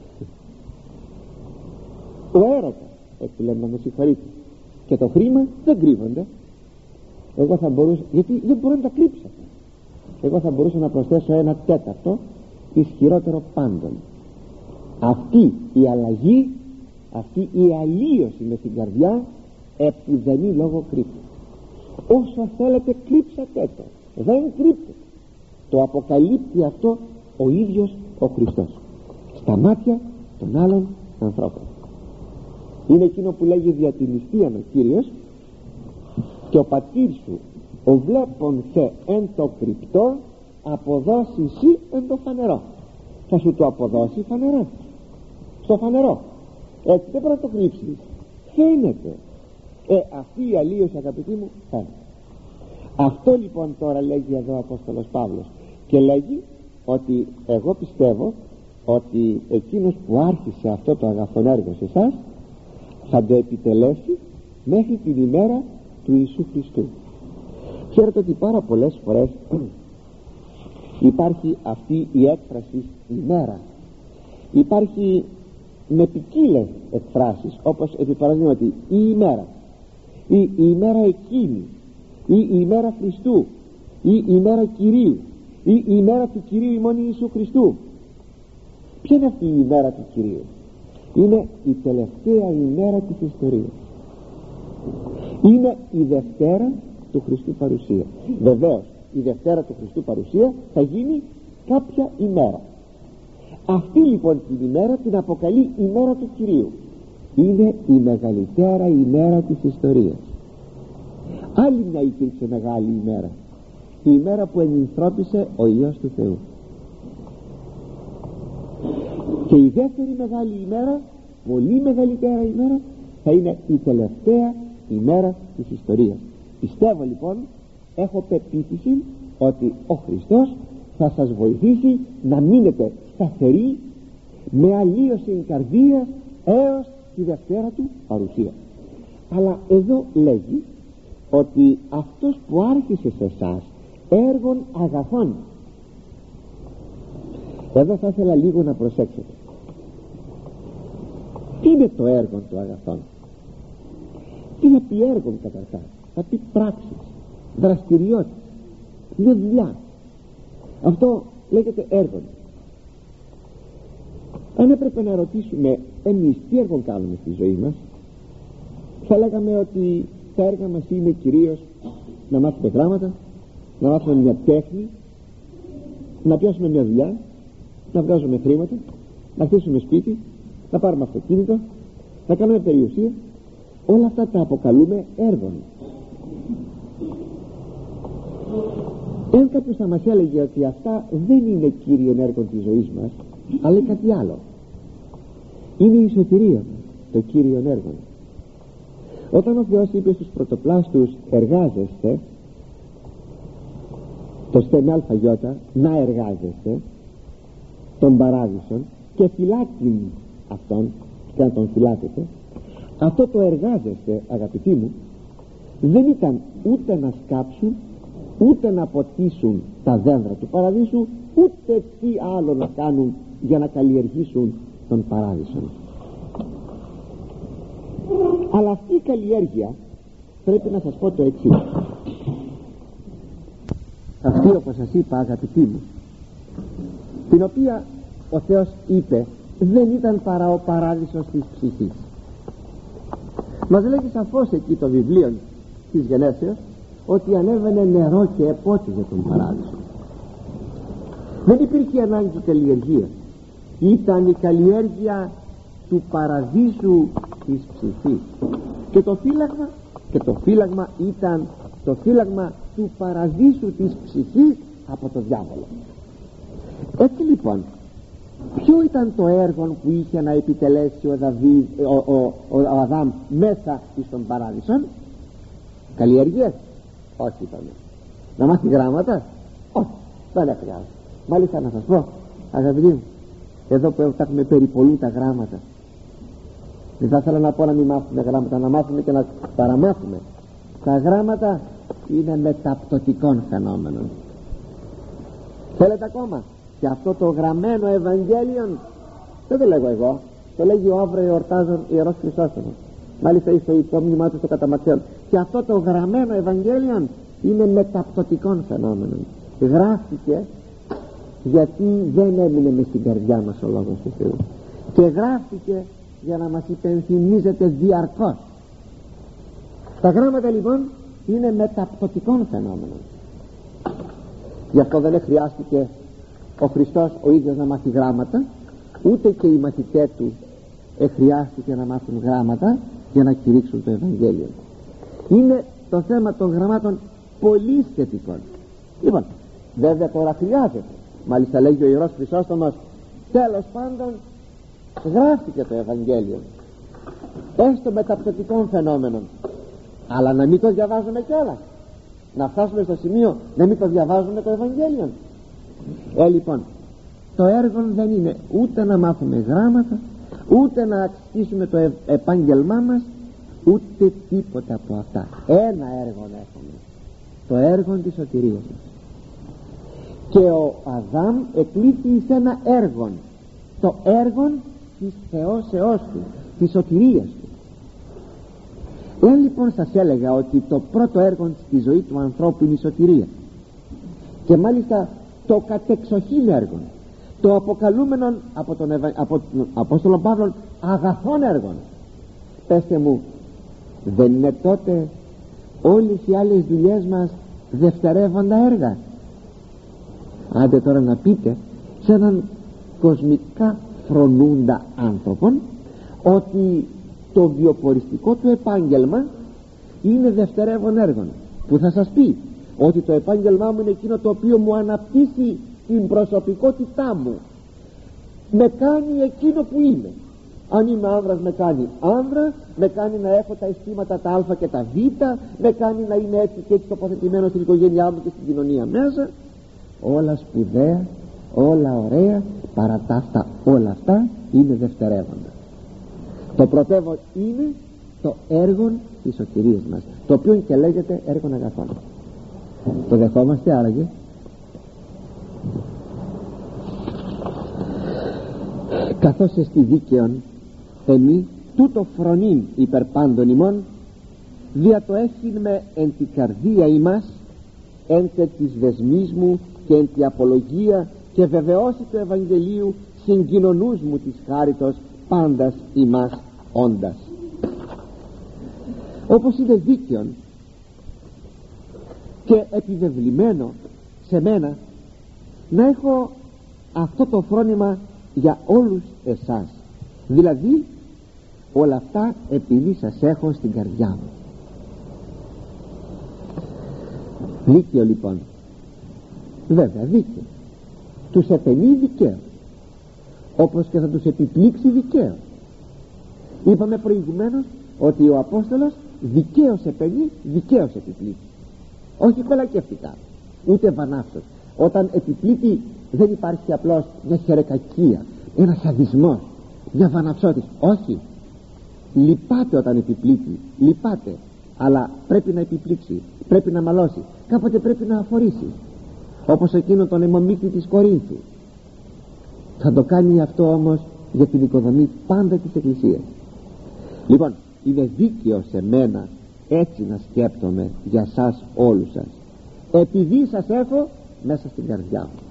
ο έρωτα, έτσι λέμε, να με συγχωρείτε, και το χρήμα δεν κρύβονται. Εγώ θα μπορούσα, γιατί δεν μπορώ να τα κρύψω, εγώ θα μπορούσα να προσθέσω ένα τέταρτο ισχυρότερο πάντων. Αυτή η αλλαγή, αυτή η αλλίωση με την καρδιά επουδενή λόγο κρύπτει. Όσο θέλετε κρύψατε το, δεν κρύπτει. Το αποκαλύπτει αυτό ο ίδιος ο Χριστός στα μάτια των άλλων ανθρώπων. Είναι εκείνο που λέγει δια την νηστείαν ο Κύριος, και ο πατήρ σου ο βλέπων σε εν το κρυπτό αποδώσει σύ εν το φανερό. Θα σου το αποδώσει φανερό, στο φανερό, έτσι δεν πρέπει να το κρύψεις, φαίνεται. Αυτή η αλλίωση, αγαπητοί μου, φαίνεται. Αυτό λοιπόν τώρα λέγει εδώ ο Απόστολος Παύλος, και λέγει ότι εγώ πιστεύω ότι εκείνος που άρχισε αυτό το αγαθόν έργο σε εσάς θα το επιτελέσει μέχρι την ημέρα του Ιησού Χριστού. Ξέρετε ότι πάρα πολλές φορές υπάρχει αυτή η έκφραση ημέρα, υπάρχει με ποικίλες εκφράσεις, όπως επί παραδείγματι η ημέρα ή η ημέρα εκείνη ή η ημέρα Χριστού ή η ημέρα Κυρίου ή η ημέρα του Κυρίου ημών Ιησού Χριστού. Ποια είναι αυτή η ημέρα του Κυρίου? Είναι η τελευταία ημέρα της ιστορίας, είναι η Δευτέρα του Χριστού παρουσία. Βεβαίως η Δευτέρα του Χριστού παρουσία θα γίνει κάποια ημέρα. Αυτή λοιπόν την ημέρα την αποκαλεί ημέρα του Κυρίου. Είναι η μεγαλύτερα ημέρα της ιστορίας. Άλλη μια υπήρξε μεγάλη ημέρα, η ημέρα που ενυνθρώπισε ο Υιός του Θεού. Και η δεύτερη μεγάλη ημέρα, πολύ μεγαλύτερα ημέρα, θα είναι η τελευταία ημέρα της ιστορίας. Πιστεύω λοιπόν, έχω πεποίθηση ότι ο Χριστός θα σας βοηθήσει να μείνετε σταθεροί με αλλίωση καρδίας έως τη Δευτέρα του παρουσία. Αλλά εδώ λέγει ότι αυτός που άρχισε σε εσάς έργων αγαθών. Εδώ θα ήθελα λίγο να προσέξετε. Τι είναι το έργο του αγαθών? Τι θα πει έργων? Καταρχάς θα πει πράξεις, δραστηριότητες, είναι δουλειά. Αυτό λέγεται έργο. Αν έπρεπε να ρωτήσουμε εμείς τι έργο κάνουμε στη ζωή μας, θα λέγαμε ότι τα έργα μας είναι κυρίως να μάθουμε γράμματα, να μάθουμε μια τέχνη, να πιάσουμε μια δουλειά, να βγάζουμε χρήματα, να χτίσουμε σπίτι, να πάρουμε αυτοκίνητο, να κάνουμε περιουσία. Όλα αυτά τα αποκαλούμε έργων. Εάν κάποιος θα μας έλεγε ότι αυτά δεν είναι κύριον έργο της ζωής μας, αλλά κάτι άλλο, είναι η σωτηρία μας το κύριον έργο. Όταν ο Θεός είπε στους πρωτοπλάστους εργάζεστε, το στέμε αλφαγιώτα, να εργάζεστε τον παράδεισον και φυλάτην αυτόν και να τον φυλάτετε, αυτό το εργάζεστε, αγαπητοί μου, δεν ήταν ούτε να σκάψουν ούτε να ποτίσουν τα δέντρα του παραδείσου, ούτε τι άλλο να κάνουν για να καλλιεργήσουν τον παράδεισο. Αλλά αυτή η καλλιέργεια, πρέπει να σας πω το εξής, αυτή, όπως σας είπα αγαπητοί μου, την οποία ο Θεός είπε δεν ήταν παρά ο παράδεισος της ψυχής. Μας λέγει σαφώς εκεί το βιβλίο της Γενέσεως ότι ανέβαινε νερό και επότιζε τον παράδεισο. Δεν υπήρχε ανάγκη καλλιεργία, ήταν η καλλιέργεια του παραδείσου της ψυχής. Και το φύλαγμα ήταν το φύλαγμα του παραδείσου της ψυχής από το διάβολο. Έτσι λοιπόν, ποιο ήταν το έργο που είχε να επιτελέσει ο Αδάμ μέσα στον παράδεισο? Καλλιεργίες? Όχι, είπαμε. Να μάθει γράμματα? Όχι, δεν χρειάζεται. Μάλιστα να σας πω, αγαπητοί μου, εδώ που έχουμε περιπολούν τα γράμματα, Δεν θα ήθελα να πω να μην μάθουμε γράμματα, να μάθουμε και να παραμάθουμε. Τα γράμματα είναι μεταπτωτικών φαινόμενων. Θέλετε ακόμα? Και αυτό το γραμμένο Ευαγγέλιο δεν το λέγω εγώ, το λέγει ο αύριο εορτάζων Ιερός Χρυσόστομος. Μάλιστα στο υπόμνημά του στο Καταματθέον. Και αυτό το γραμμένο Ευαγγέλιο είναι μεταπτωτικών φαινόμενων. Γράφτηκε γιατί δεν έμεινε μες στην καρδιά μας ο Λόγος του Θεού, και γράφτηκε για να μας υπενθυμίζεται διαρκώς. Τα γράμματα λοιπόν είναι μεταπτωτικών φαινόμενων. Γι' αυτό δεν χρειάστηκε ο Χριστός ο ίδιος να μάθει γράμματα, ούτε και οι μαθητές του χρειάστηκε να μάθουν γράμματα για να κηρύξουν το Ευαγγέλιο. Είναι το θέμα των γραμμάτων πολύ σχετικών. Λοιπόν, βέβαια τώρα χρειάζεται, μάλιστα λέγει ο Ιερός Χρυσόστομος, τέλος πάντων γράφτηκε το Ευαγγέλιο, έστω μεταπτωτικών φαινόμενων, αλλά να μην το διαβάζουμε κιόλας, να φτάσουμε στο σημείο να μην το διαβάζουμε το Ευαγγέλιο. Λοιπόν, το έργο δεν είναι ούτε να μάθουμε γράμματα, ούτε να ασκήσουμε το επάγγελμά μας, ούτε τίποτα από αυτά. Ένα έργο έχουμε, το έργο της σωτηρίας μας. Και ο Αδάμ εκλήθη σε ένα έργο, το έργο της θεώσεώς του, της σωτηρίας του. Εάν λοιπόν σας έλεγα ότι το πρώτο έργο στη ζωή του ανθρώπου είναι η σωτηρία, και μάλιστα το κατεξοχήν έργο, το αποκαλούμενο από τον Απόστολο Παύλο αγαθών έργων, πέστε μου, δεν είναι τότε όλες οι άλλες δουλειές μας δευτερεύοντα έργα? Άντε τώρα να πείτε σε έναν κοσμικά φρονούντα άνθρωπον ότι το βιοποριστικό του επάγγελμα είναι δευτερεύον έργο, που θα σας πει ότι το επάγγελμά μου είναι εκείνο το οποίο μου αναπτύσσει την προσωπικότητά μου, με κάνει εκείνο που είμαι. Αν είμαι άνδρας με κάνει άνδρα, με κάνει να έχω τα αισθήματα τα α και τα β, με κάνει να είμαι έτσι και έτσι τοποθετημένο στην οικογένειά μου και στην κοινωνία μέσα. Όλα σπουδαία, όλα ωραία, παρά τα αυτά όλα αυτά είναι δευτερεύοντα. Το πρωτεύον είναι το έργο της σωτηρίας μας, το οποίο και λέγεται έργον αγαθών. Το δεχόμαστε άραγε? Καθώς εστι δίκαιον εμεί τούτο φρονήν υπερ πάντων ημών, δια το έχειν με εν τη καρδία ημάς, εν τε της δεσμής μου και εν τη απολογία και βεβαιώσει του Ευαγγελίου συγκοινωνούς μου της χάριτος πάντας ημάς όντας. Όπως είναι δίκαιον και επιβεβλημένο σε μένα να έχω αυτό το φρόνημα για όλους εσάς, δηλαδή όλα αυτά επειδή σας έχω στην καρδιά μου. Δίκαιο λοιπόν, βέβαια δίκαιο, τους επενεί δικαίω, όπως και θα τους επιπλήξει δικαίω. Είπαμε προηγουμένως ότι ο Απόστολος δικαίως επενεί, δικαίως επιπλήξει, όχι κολακευτικά ούτε βανάυσος. Όταν επιπλήττει δεν υπάρχει απλώς μια χερεκακία, ένα σαδισμός, μια βαναυσότης, όχι. Λυπάται όταν επιπλήττει, λυπάται, αλλά πρέπει να επιπλήξει, πρέπει να μαλώσει, κάποτε πρέπει να αφορήσει, όπως εκείνο τον αιμομίκτη της Κορίνθου. Θα το κάνει αυτό όμως για την οικοδομή πάντα της Εκκλησίας. Λοιπόν, είναι δίκαιο σε μένα έτσι να σκέπτομαι για σας όλους σας, επειδή σας έχω μέσα στην καρδιά μου.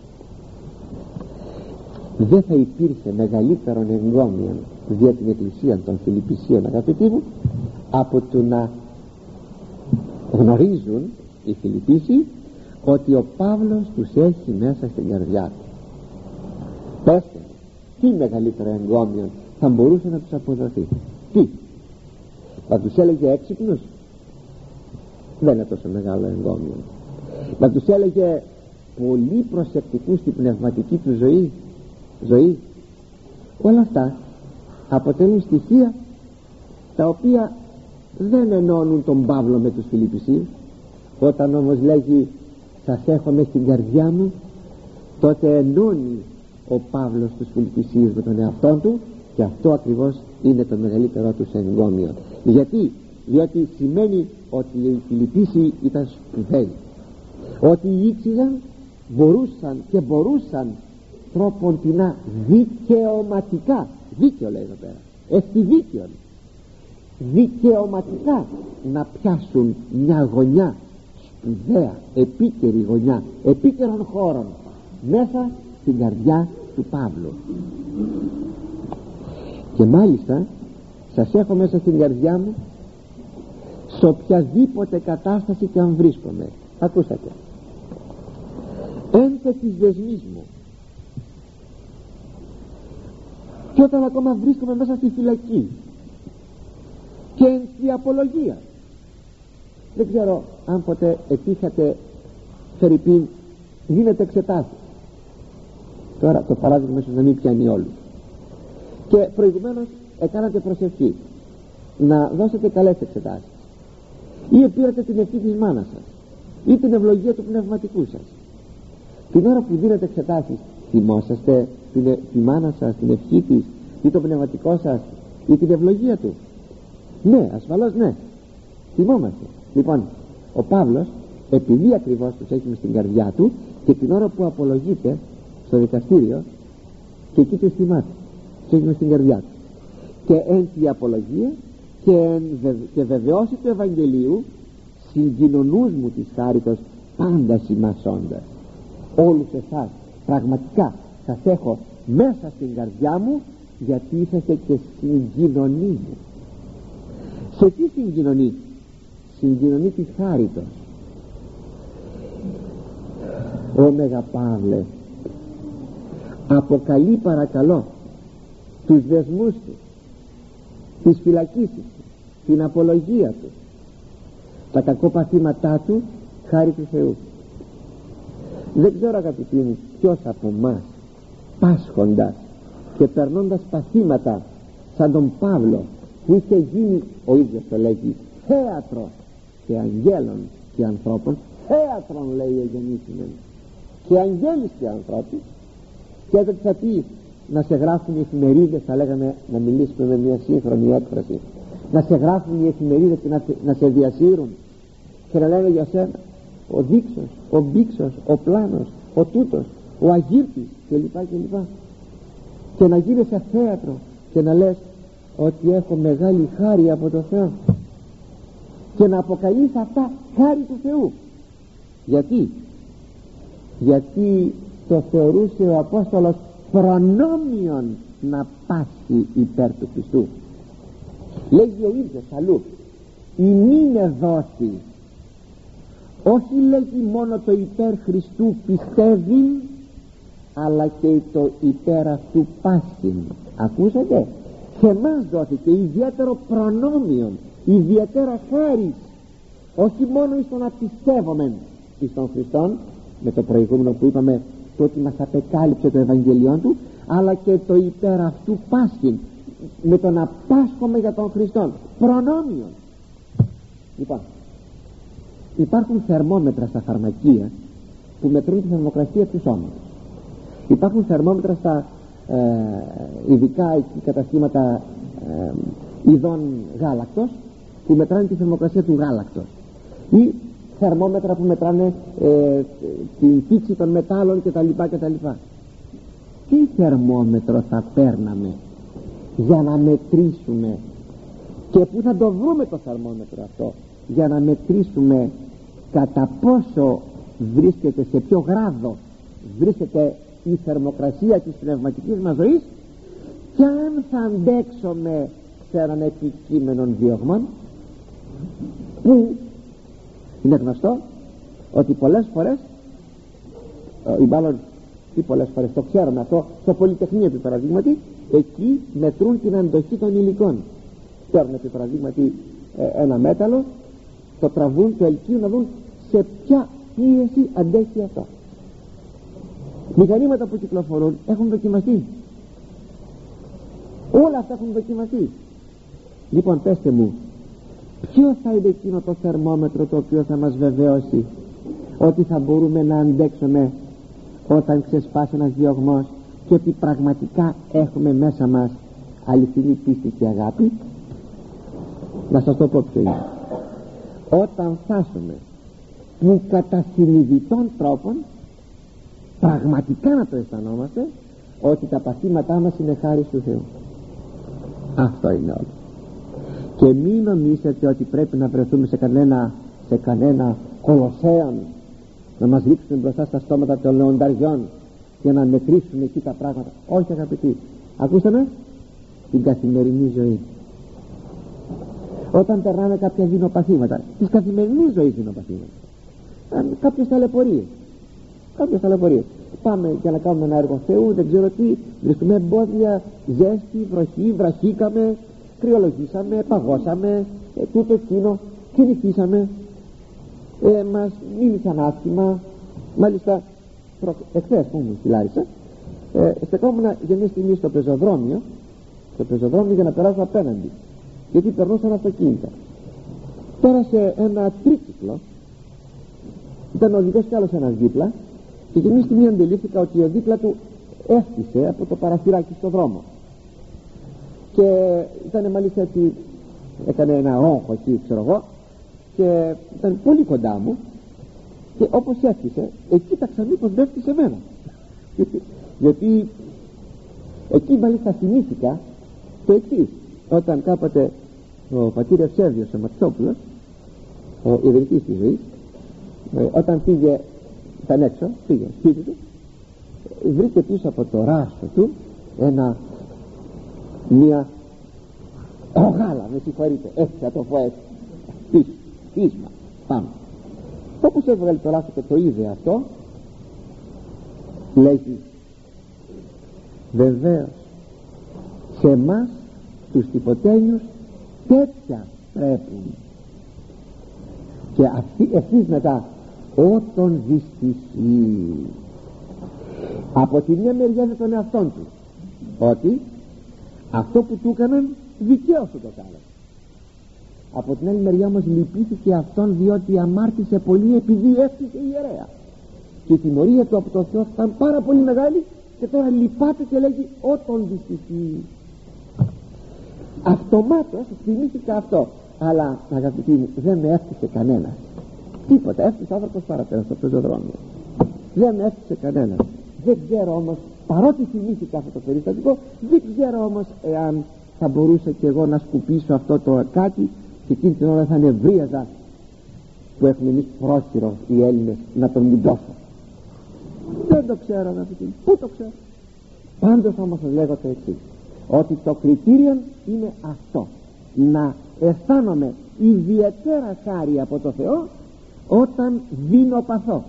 Δεν θα υπήρχε μεγαλύτερον εγκόμιο για την Εκκλησία των Φιλιππισίων, αγαπητοί μου, από το να γνωρίζουν οι Φιλιππίσιοι ότι ο Παύλος τους έχει μέσα στην καρδιά του. Πέστε, τι μεγαλύτερο εγκόμιο θα μπορούσε να τους αποδοθεί? Τι? Θα τους έλεγε έξυπνους? Δεν είναι τόσο μεγάλο εγκόμιο. Να τους έλεγε πολύ προσεκτικούς στην πνευματική του ζωή? Όλα αυτά αποτελούν στοιχεία τα οποία δεν ενώνουν τον Παύλο με τους Φιλιππισίους. Όταν όμως λέγει σας έχω μες στην καρδιά μου, τότε ενώνει ο Παύλος τους Φιλιππισίους με τον εαυτόν του, και αυτό ακριβώς είναι το μεγαλύτερό τους εγκόμιο. Γιατί? Διότι σημαίνει ότι οι Φιλιππίσοι ήταν σπουδαίοι, ότι ήξεραν, μπορούσαν τρόποντινά δικαιωματικά, δίκαιο λέει εδώ πέρα, ευθυδίκαιον, δικαιωματικά να πιάσουν μια γωνιά σπουδαία, επίκαιρη γωνιά, επίκαιρων χώρων μέσα στην καρδιά του Παύλου. Και μάλιστα σας έχω μέσα στην καρδιά μου σε οποιαδήποτε κατάσταση και αν βρίσκομαι. Ακούσατε, ένθε της δεσμής μου, και όταν ακόμα βρίσκομαι μέσα στη φυλακή και εν τη απολογία, δεν ξέρω αν ποτέ ετύχατε, φερειπίν, γίνεται εξετάσεις. Τώρα το παράδειγμα ίσως να μην πιάνει όλους, και προηγουμένως έκανατε προσευχή να δώσετε καλές εξετάσεις, ή πήρατε την ευχή της μάνας σας ή την ευλογία του πνευματικού σας. Την ώρα που δίνετε εξετάσεις, θυμόσαστε τη μάνα σας, την ευχή της ή το πνευματικό σας ή την ευλογία του? Ναι, ασφαλώς ναι, θυμόμαστε. Λοιπόν, ο Παύλος, επειδή ακριβώς τους έχει μες στην καρδιά του, και την ώρα που απολογείται στο δικαστήριο, και εκεί τους θυμάται, τους έχει μες στην καρδιά του, και εν τη απολογία και βεβαιώσει του Ευαγγελίου συγκοινωνούς μου της χάριτος πάντα συμμασώντας. Όλους εσάς πραγματικά σας έχω μέσα στην καρδιά μου, γιατί είσαστε και συγκοινωνοί μου. Σε τι συγκοινωνεί? Συγκοινωνεί της χάριτος. Ω Μέγα Παύλε, αποκαλεί παρακαλώ τους δεσμούς του, τις φυλακίσεις του, την απολογία του, τα κακοπαθήματά του, χάρη του Θεού. Δεν ξέρω αγαπητοί μου ποιος από μας, πάσχοντας και περνώντας παθήματα σαν τον Παύλο, που είχε γίνει, ο ίδιος το λέγει, θέατρο και αγγέλων και ανθρώπων, θέατρον λέει ο γεννήσιμεν, και αγγέλης και ανθρώποι, και όταν θα πει να σε γράφουν οι εφημερίδες, θα λέγαμε, να μιλήσουμε με μια σύγχρονη έκφραση, να σε γράφουν οι εφημερίδες και να σε διασύρουν και να λένε για σένα ο Δίξος, ο Μπίξος, ο Πλάνος, ο Τούτος, ο Αγύρτης κλπ. Και να γίνεσαι θέατρο και να λες ότι έχω μεγάλη χάρη από το Θεό, και να αποκαλείς αυτά χάρη του Θεού. Γιατί το θεωρούσε ο Απόστολος προνόμιον να πάσει υπέρ του Χριστού. Λέγει ο ίδιος αλλού, ημίνε δόθη, όχι λέγει μόνο το υπέρ Χριστού πιστεύει, αλλά και το υπέρ αυτού πάσχην. Ακούσατε, σε εμάς δόθηκε ιδιαίτερο προνόμιο, ιδιαίτερα χάρη, όχι μόνο εις το να πιστεύομεν εις τον Χριστόν, με το προηγούμενο που είπαμε, το ότι μας απεκάλυψε το Ευαγγελιόν του, αλλά και το υπέρ αυτού πάσχην, με το να πάσχομαι για τον Χριστόν, προνόμιο. Λοιπόν, υπάρχουν θερμόμετρα στα φαρμακεία που μετρούν τη θερμοκρασία του σώματος. Υπάρχουν θερμόμετρα στα ειδικά εκεί καταστήματα ειδών γάλακτος που μετράνε τη θερμοκρασία του γάλακτος, ή θερμόμετρα που μετράνε την τύξη των μετάλλων κτλ. Τι θερμόμετρο θα παίρναμε για να μετρήσουμε, και πού θα το βρούμε το θερμόμετρο αυτό, για να μετρήσουμε κατά πόσο βρίσκεται, σε ποιο γράδο βρίσκεται η θερμοκρασία της πνευματικής μας ζωής, και αν θα αντέξουμε σε έναν επικείμενον διωγμόν, που είναι γνωστό ότι πολλές φορές, ή μάλλον τι πολλές φορές, το ξέρουμε αυτό, στο Πολυτεχνείο επί παραδείγματι, εκεί μετρούν την αντοχή των υλικών. Παίρνουν επί παραδείγματι ένα μέταλλο, το τραβούν, το ελκύουν να δουν σε ποια πίεση αντέχει αυτό. Μηχανήματα που κυκλοφορούν έχουν δοκιμαστεί, όλα αυτά έχουν δοκιμαστεί. Λοιπόν, πέστε μου, ποιο θα είναι εκείνο το θερμόμετρο το οποίο θα μας βεβαιώσει ότι θα μπορούμε να αντέξουμε όταν ξεσπάσει ένας διωγμός, και ότι πραγματικά έχουμε μέσα μας αληθινή πίστη και αγάπη? Να σας το πω ποιο είναι. Όταν φτάσουμε που κατά συνειδητών τρόπων πραγματικά να το αισθανόμαστε ότι τα παθήματά μας είναι χάρη του Θεού. Αυτό είναι όλο. Και μην νομίζετε ότι πρέπει να βρεθούμε σε κανένα κολοσσέον, να μας ρίξουν μπροστά στα στόματα των λεονταριών και να μετρήσουμε εκεί τα πράγματα. Όχι, αγαπητοί, ακούσαμε την καθημερινή ζωή. Όταν περνάμε κάποια δεινοπαθήματα, της καθημερινής ζωής δεινοπαθήματα, κάποιες ταλαιπωρίες, πάμε για να κάνουμε ένα έργο Θεού, δεν ξέρω τι, βρίσκουμε εμπόδια, ζέστη, βροχή, βραχήκαμε, κρυολογήσαμε, παγώσαμε, τούτο εκείνο, κυνηθήσαμε, μας μίλησαν άσχημα. Μάλιστα εχθές που ήμουν στη Λάρισα, στεκόμουν για μια στιγμή στο πεζοδρόμιο για να περάσω απέναντι, γιατί περνούσαν αυτοκίνητα. Πέρασε ένα τρίκυκλο, ήταν οδηγός κι άλλος ένας δίπλα, και για μια στιγμή αντιλήφθηκα ότι ο δίπλα του έφτιασε από το παραθυράκι στο δρόμο, και ήταν μάλιστα έτσι, έκανε ένα όχο εκεί, ξέρω εγώ, και ήταν πολύ κοντά μου, και όπως έφτιασε, κοίταξα μήπως δεν έφτιασε εμένα. Γιατί εκεί μάλιστα θυμήθηκα το εξής. Όταν κάποτε ο πατήρ Ευσέβιος ο Ματσόπουλος, ο ιδρυτής της ζωής, όταν ήταν έξω, πήγε σπίτι του, βρήκε πίσω από το ράσο του μια ρογάλα, με συγχωρείτε, έτσι θα το πω έτσι, πίσμα πάνω. Όπως έβγαλε το ράσο και το είδε αυτό, λέγει, βεβαίως σε εμάς τους τυποτένιους τέτοια πρέπει. Και ευθύς μετά, όταν δυστυχεί, από τη μια μεριά είναι τον εαυτόν του, ότι αυτό που του έκαναν δικαίως του το κάναν. Από την άλλη μεριά όμως λυπήθηκε αυτόν, διότι αμάρτησε πολύ επειδή έφυγε ιερέα, και η τιμωρία του από το Θεό ήταν πάρα πολύ μεγάλη, και τώρα λυπάται και λέγει όταν δυστυχεί. Αυτομάτως θυμήθηκα αυτό. Αλλά αγαπητοί μου, δεν με έφτιασε κανένα, τίποτα. Έφτιασε άνθρωπος παραπέρα στο πεζοδρόμιο, δεν με έφτιασε κανένα. Δεν ξέρω όμως, παρότι θυμήθηκα αυτό το περιστατικό, δεν ξέρω όμως εάν θα μπορούσα και εγώ να σκουπίσω αυτό το κάτι, και εκείνη την ώρα θα νευρίαζα που έχουμε εμείς πρόχειρο οι Έλληνες να τον μουντώσω. Δεν το ξέρω, αγαπητοί μου, πού το ξέρω. Πάντως όμως σας λέγω το εξής, ότι το κριτήριο είναι αυτό, να αισθάνομαι ιδιαίτερα χάρη από το Θεό όταν δεινοπαθώ.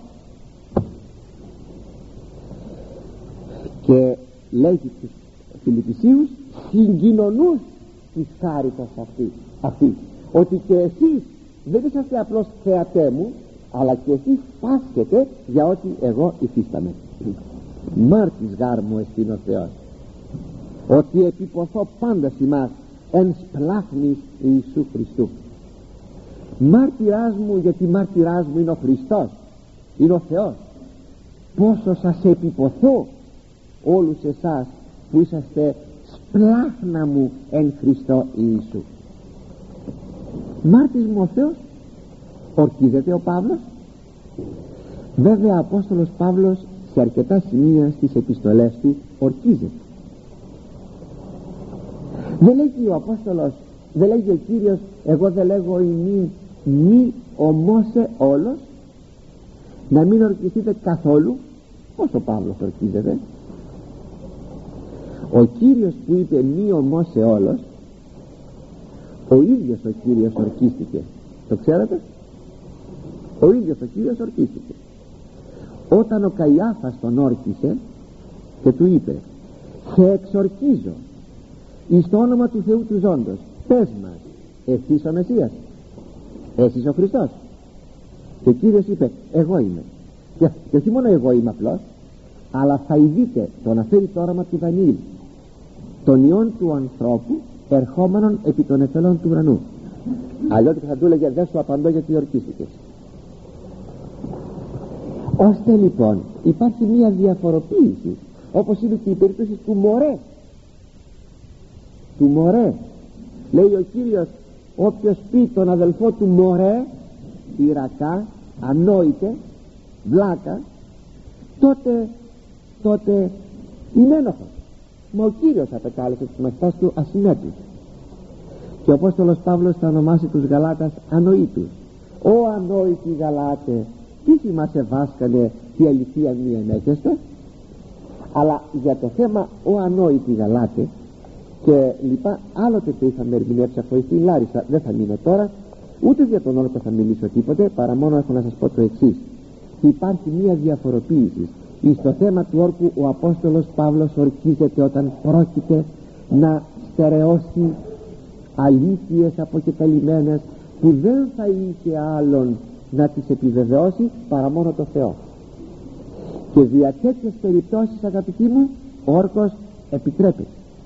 Και λέγει τους Φιλιππισίους, συγκοινωνούς της χάριτας αυτή, ότι και εσείς δεν είσαστε απλώς θεατέ μου, αλλά και εσείς πάσχετε για ό,τι εγώ υφίσταμαι. Μάρτης γάρ μου εστίν ο Θεός, ότι επιποθώ πάντα ημάς εν σπλάχνης Ιησού Χριστού. Μάρτυράς μου, γιατί μάρτυράς μου είναι ο Χριστός, είναι ο Θεός. Πόσο σας επιποθώ όλους εσάς που είσαστε σπλάχνα μου εν Χριστώ Ιησού. Μάρτης μου ο Θεός. Ορκίζεται ο Παύλος. Βέβαια ο Απόστολος Παύλος σε αρκετά σημεία στις επιστολές του ορκίζεται. Δεν λέγει ο Απόστολος, δεν λέγει ο Κύριος, εγώ δεν λέγω ημί μη ομόσε όλος, να μην ορκιστείτε καθόλου. Πώς ο Παύλος ορκίζεται? Ο Κύριος που είπε μη ομόσε όλος, ο ίδιος ο Κύριος ορκίστηκε. Το ξέρετε? Ο ίδιος ο Κύριος ορκίστηκε. Όταν ο Καϊάφας τον όρκισε και του είπε, σε εξορκίζω εις το όνομα του Θεού του ζώντος, πες μας, εσείς ο Μεσσίας, εσείς ο Χριστός? Και ο Κύριος είπε, εγώ είμαι. Και όχι μόνο εγώ είμαι απλώς, αλλά θα ειδείτε το να φέρει το όραμα του Δανιήλ, των ιών του ανθρώπου ερχόμενων επί των εφελών του ουρανού. Αλλιώτικα θα του έλεγε, δεν σου απαντώ γιατί ορκίστηκες. Ώστε λοιπόν υπάρχει μια διαφοροποίηση, όπως είναι και η περίπτωση του Μωρέ. του μωρέ. Λέει ο Κύριος, όποιος πει τον αδελφό του μωρέ, ηρακά, ανόητε, βλάκα, τότε είναι ένοχος. Μα ο Κύριος απεκάλεσε τους μαθητάς του ασυνέτους. Και ο Απόστολος Παύλος θα ονομάσει τους Γαλάτας ανοήτους. «Ω ανόητοι Γαλάτε, τι θυμάσαι βάσκανε, τι αληθεία μη ενέχεστε?» Αλλά για το θέμα «ω ανόητοι Γαλάτε» και λοιπά, άλλοτε το είχαμε ερμηνεύσει αυτό στην Λάρισα, δεν θα μείνω τώρα, ούτε για τον όρκο θα μιλήσω τίποτε, παρά μόνο έχω να σας πω το εξής. Υπάρχει μία διαφοροποίηση. Στο θέμα του όρκου ο Απόστολος Παύλος ορκίζεται όταν πρόκειται να στερεώσει αλήθειες αποκεφαλημένες που δεν θα είχε άλλον να τις επιβεβαιώσει παρά μόνο το Θεό. Και δια τέτοιες περιπτώσεις, αγαπητοί μου, ο όρκος επιτρέπεται.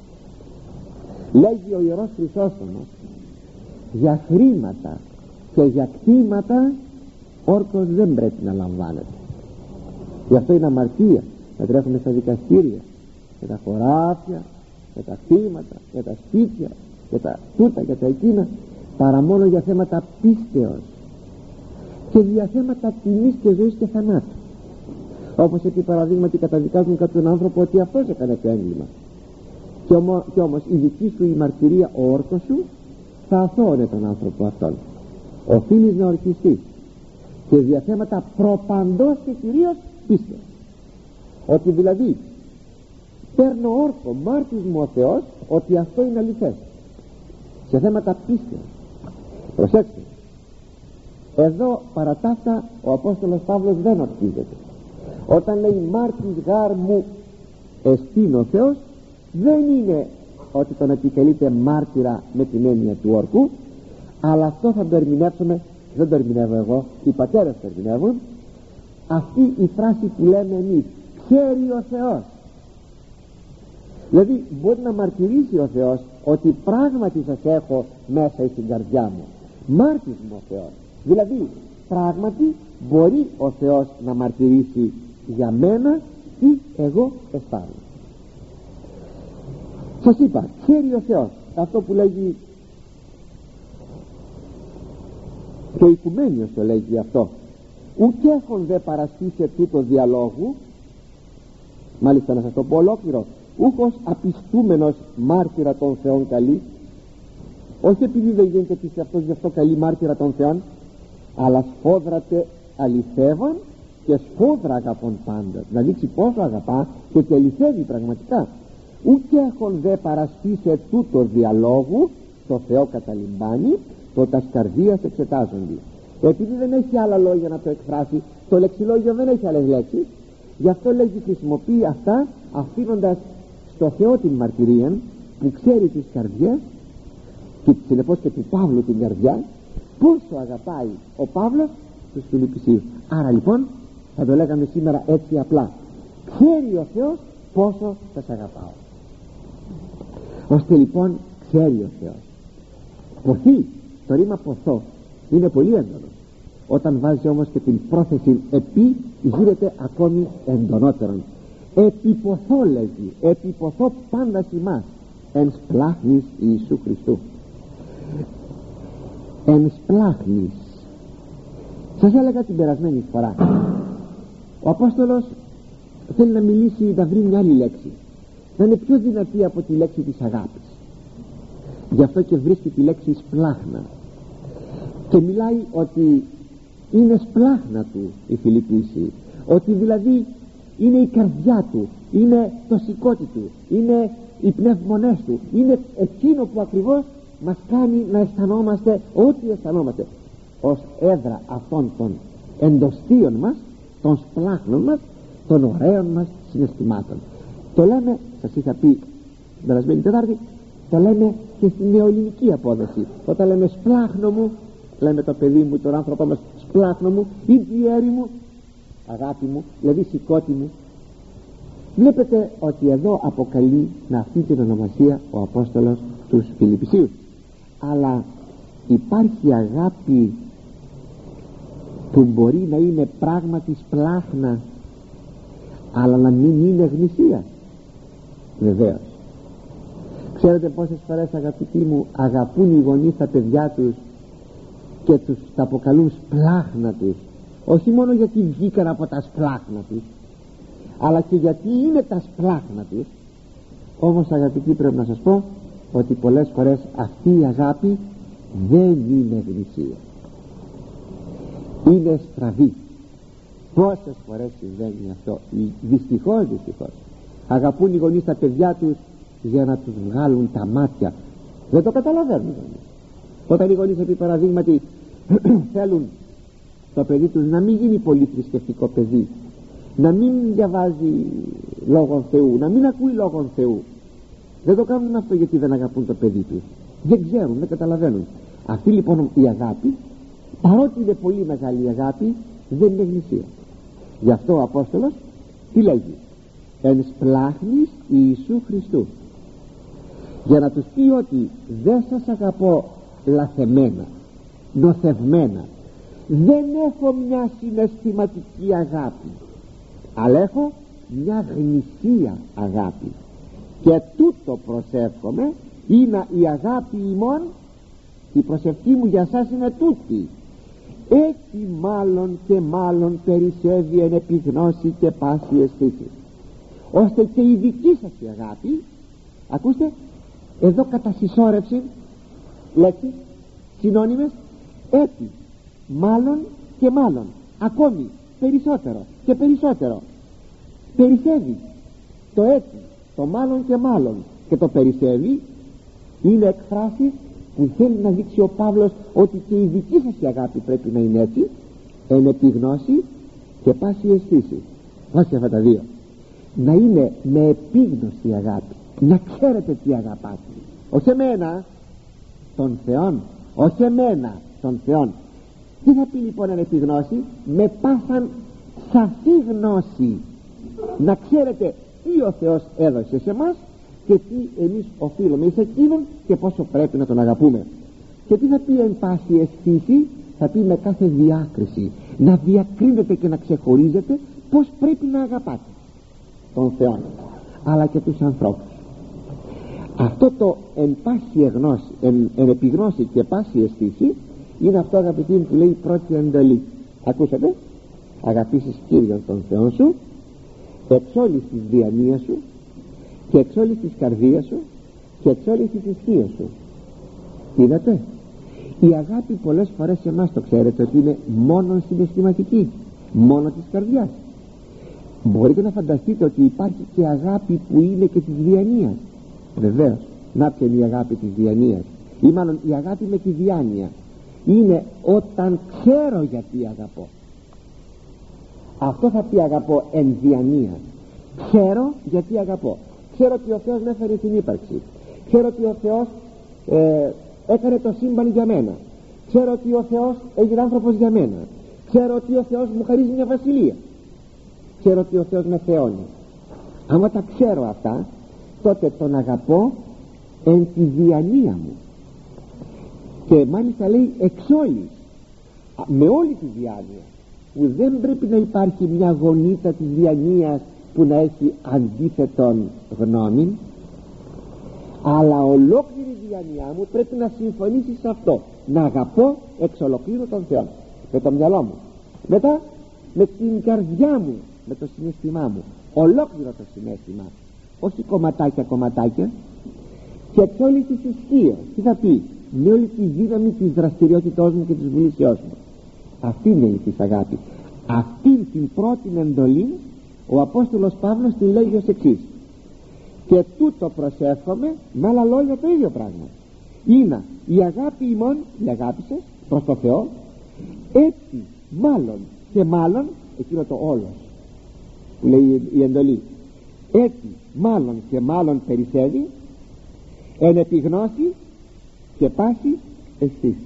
Λέγει ο Ιερός Χρυσόστομος, για χρήματα και για κτήματα όρκος δεν πρέπει να λαμβάνεται. Γι' αυτό είναι αμαρτία να τρέχουμε στα δικαστήρια για τα χωράφια, για τα κτήματα, για τα σπίτια, για τα τούτα, για τα εκείνα, παρά μόνο για θέματα πίστεως και για θέματα τιμής και ζωής και θανάτου. Όπως επί παραδείγματι καταδικάζουν κάποιον άνθρωπο ότι αυτός έκανε το έγκλημα, και όμως η δική σου η μαρτυρία, ο όρκος σου θα αθώωνε τον άνθρωπο αυτόν. Οφείλεις να ορκιστείς και για θέματα προπαντός και κυρίως πίστεως, ότι δηλαδή παίρνω όρκο, μάρτης μου ο Θεός ότι αυτό είναι αληθές. Σε θέματα πίστεως, προσέξτε, εδώ παρά τα αυτά ο Απόστολος Παύλος δεν ορκίζεται. Όταν λέει μάρτης γάρ μου εστίν ο Θεός, δεν είναι ότι τον επικαλείται μάρτυρα με την έννοια του όρκου, αλλά αυτό θα το ερμηνεύσουμε, δεν το ερμηνεύω εγώ, οι πατέρες το ερμηνεύουν, αυτή η φράση που λέμε εμείς, ξέρει ο Θεός. Δηλαδή μπορεί να μαρτυρήσει ο Θεός ότι πράγματι σας έχω μέσα στην καρδιά μου, μάρτης μου ο Θεός. Δηλαδή πράγματι μπορεί ο Θεός να μαρτυρήσει για μένα τι εγώ αισθάνομαι. Σας είπα, ξέρει ο Θεός, αυτό που λέγει και ο Οικουμένιος το λέγει αυτό, ουκ έχον δε παραστεί σε τούτο διαλόγου, μάλιστα να σας το πω ολόκληρο, ούχος απιστούμενος μάρτυρα των Θεών καλή, όχι επειδή δεν γίνεται πιστευτός γι' αυτό καλή μάρτυρα των Θεών, αλλά σφόδρατε αληθεύον και σφόδρα αγαπών πάντα, να δείξει πόσο αγαπά και ότι αληθεύει πραγματικά. Ούτε έχον δε παραστεί σε τούτο διαλόγου, το Θεό καταλυμπάνει, το τας καρδίας εξετάζονται. Επειδή δεν έχει άλλα λόγια να το εκφράσει, το λεξιλόγιο δεν έχει άλλες λέξεις, γι' αυτό λέγει χρησιμοποιεί αυτά, αφήνοντας στο Θεό την μαρτυρία που ξέρει τις καρδιές και συνεπώς και του Παύλου την καρδιά, πόσο αγαπάει ο Παύλος τους Φιλιππισίους. Άρα λοιπόν θα το λέγαμε σήμερα έτσι απλά, ξέρει ο Θεός πόσο σας αγαπάω. Ώστε λοιπόν ξέρει ο Θεός. Ποθεί, το ρήμα ποθώ είναι πολύ έντονο. Όταν βάζει όμως και την πρόθεση επί, γίνεται ακόμη εντονότερον. Επιποθώ λέγει, επιποθώ πάντα ημάς εν σπλάχνης Ιησού Χριστού. Εν σπλάχνης, σας έλεγα την περασμένη φορά, ο Απόστολος θέλει να μιλήσει, να βρει μια άλλη λέξη, να είναι πιο δυνατή από τη λέξη της αγάπης. Γι' αυτό και βρίσκει τη λέξη σπλάχνα και μιλάει ότι είναι σπλάχνα του η Φιλιππίση, ότι δηλαδή είναι η καρδιά του, είναι το σηκώτη του, είναι οι πνευμονές του, είναι εκείνο που ακριβώς μας κάνει να αισθανόμαστε ό,τι αισθανόμαστε, ως έδρα αυτών των εντοστίων μας, των σπλάχνων μας, των ωραίων μας συναισθημάτων. Το λέμε, σας είχα πει την περασμένη Τετάρτη, το λέμε και στην νεοελληνική απόδοση. Όταν λέμε σπλάχνο μου, λέμε το παιδί μου, τον άνθρωπό μας, σπλάχνο μου ή διέρη μου, αγάπη μου, δηλαδή σηκώτη μου. Βλέπετε ότι εδώ αποκαλεί με αυτή την ονομασία ο Απόστολος τους Φιλιππισίους. Αλλά υπάρχει αγάπη που μπορεί να είναι πράγματι σπλάχνα αλλά να μην είναι γνησία? Βεβαίως. Ξέρετε πόσες φορές, αγαπητοί μου, αγαπούν οι γονείς τα παιδιά τους και τους τα αποκαλούν σπλάχνα τους, όχι μόνο γιατί βγήκαν από τα σπλάχνα τους, αλλά και γιατί είναι τα σπλάχνα τους. Όμως, αγαπητοί, πρέπει να σας πω ότι πολλές φορές αυτή η αγάπη δεν είναι γνησία, είναι στραβή. Πόσες φορές συμβαίνει αυτό? Δυστυχώς αγαπούν οι γονείς τα παιδιά τους για να τους βγάλουν τα μάτια. Δεν το καταλαβαίνουν. Όταν οι γονείς, επί παραδείγματι, θέλουν το παιδί τους να μην γίνει πολύ θρησκευτικό παιδί, να μην διαβάζει λόγον Θεού, να μην ακούει λόγον Θεού, δεν το κάνουν αυτό γιατί δεν αγαπούν το παιδί τους. Δεν ξέρουν, δεν καταλαβαίνουν. Αυτή λοιπόν η αγάπη, παρότι είναι πολύ μεγάλη η αγάπη, δεν είναι γνησία. Γι' αυτό ο Απόστολος τι λέγει? Εν σπλάχνης Ιησού Χριστού, για να τους πει ότι δεν σας αγαπώ λαθεμένα, νοθευμένα, δεν έχω μια συναισθηματική αγάπη, αλλά έχω μια γνησία αγάπη, και τούτο προσεύχομαι, είναι η αγάπη ημών, η προσευχή μου για σας είναι τούτη, έτσι μάλλον και μάλλον περισσεύει εν επιγνώση και πάση αισθήση, ώστε και η δική σας η αγάπη, ακούστε, εδώ κατά συσσόρευση λέξεις, συνώνυμες, έτσι μάλλον και μάλλον, ακόμη περισσότερο και περισσότερο, περισσεύει. Το έτσι, το μάλλον και μάλλον και το περισσεύει είναι εκφράσεις που θέλει να δείξει ο Παύλος ότι και η δική σας η αγάπη πρέπει να είναι έτσι, εν επιγνώση και πάση αισθήση. Όχι αυτά τα δύο, να είναι με επίγνωση η αγάπη, να ξέρετε τι αγαπάτε, όχι εμένα τον Θεόν, όχι εμένα τον Θεόν. Τι θα πει λοιπόν εν επιγνώση? Με πάσαν σαφή γνώση, να ξέρετε τι ο Θεός έδωσε σε μας και τι εμείς οφείλουμε εις εκείνον και πόσο πρέπει να τον αγαπούμε. Και τι θα πει εν πάση αισθήση? Θα πει με κάθε διάκριση, να διακρίνετε και να ξεχωρίζετε πως πρέπει να αγαπάτε τον Θεό αλλά και τους ανθρώπους. Αυτό το εν πάση εγνώση, εν επιγνώση και πάση αισθήση, είναι αυτό, αγαπητοί μου, που λέει η πρώτη εντολή. Ακούσατε? Αγαπήσεις Κύριον τον Θεό σου εξ όλης της διανοίας σου και εξ όλης της καρδίας σου και εξ όλης της ισχύας σου. Είδατε? Η αγάπη πολλές φορές σε εμάς, το ξέρετε, ότι είναι μόνο συναισθηματική, μόνο της καρδιάς. Μπορείτε να φανταστείτε ότι υπάρχει και αγάπη που είναι και της διανοίας. Βεβαίως, να ποια είναι η αγάπη της διανοίας, ή μάλλον η αγάπη με τη διάνοια? Είναι όταν ξέρω γιατί αγαπώ. Αυτό θα πει αγαπώ εν διανία. Ξέρω γιατί αγαπώ. Ξέρω ότι ο Θεός με έφερε την ύπαρξη. Ξέρω ότι ο Θεός έκανε το σύμπαν για μένα. Ξέρω ότι ο Θεός έγινε άνθρωπος για μένα. Ξέρω ότι ο Θεός μου χαρίζει μια βασιλεία. Ξέρω ότι ο Θεός με θεώνει. Άμα τα ξέρω αυτά, τότε τον αγαπώ εν τη διανία μου. Και μάλιστα λέει εξ όλης, με όλη τη διάνοια, που δεν πρέπει να υπάρχει μια γονίτα της διανοίας που να έχει αντίθετον γνώμη, αλλά ολόκληρη η διάνοιά μου πρέπει να συμφωνήσει σε αυτό, να αγαπώ εξ ολοκλήρου τον Θεό, με το μυαλό μου, μετά με την καρδιά μου, με το συναίσθημά μου, ολόκληρο το συναίσθημα, όχι κομματάκια, και εξ όλης της ισχύας. Τι θα πει? Με όλη τη δύναμη της δραστηριότητός μου και της βουλήσεώς μου. Αυτή είναι η της αγάπη. Αυτή την πρώτη εντολή ο Απόστολος Παύλος την λέγει ως εξής: και τούτο προσεύχομαι, με άλλα λόγια το ίδιο πράγμα, είναι η αγάπη ημών, η αγάπη σας προς το Θεό, έτσι μάλλον και μάλλον, εκείνο το όλος που λέει η εντολή, έτσι μάλλον και μάλλον περισσεύει εν επιγνώση και πάση αισθήση.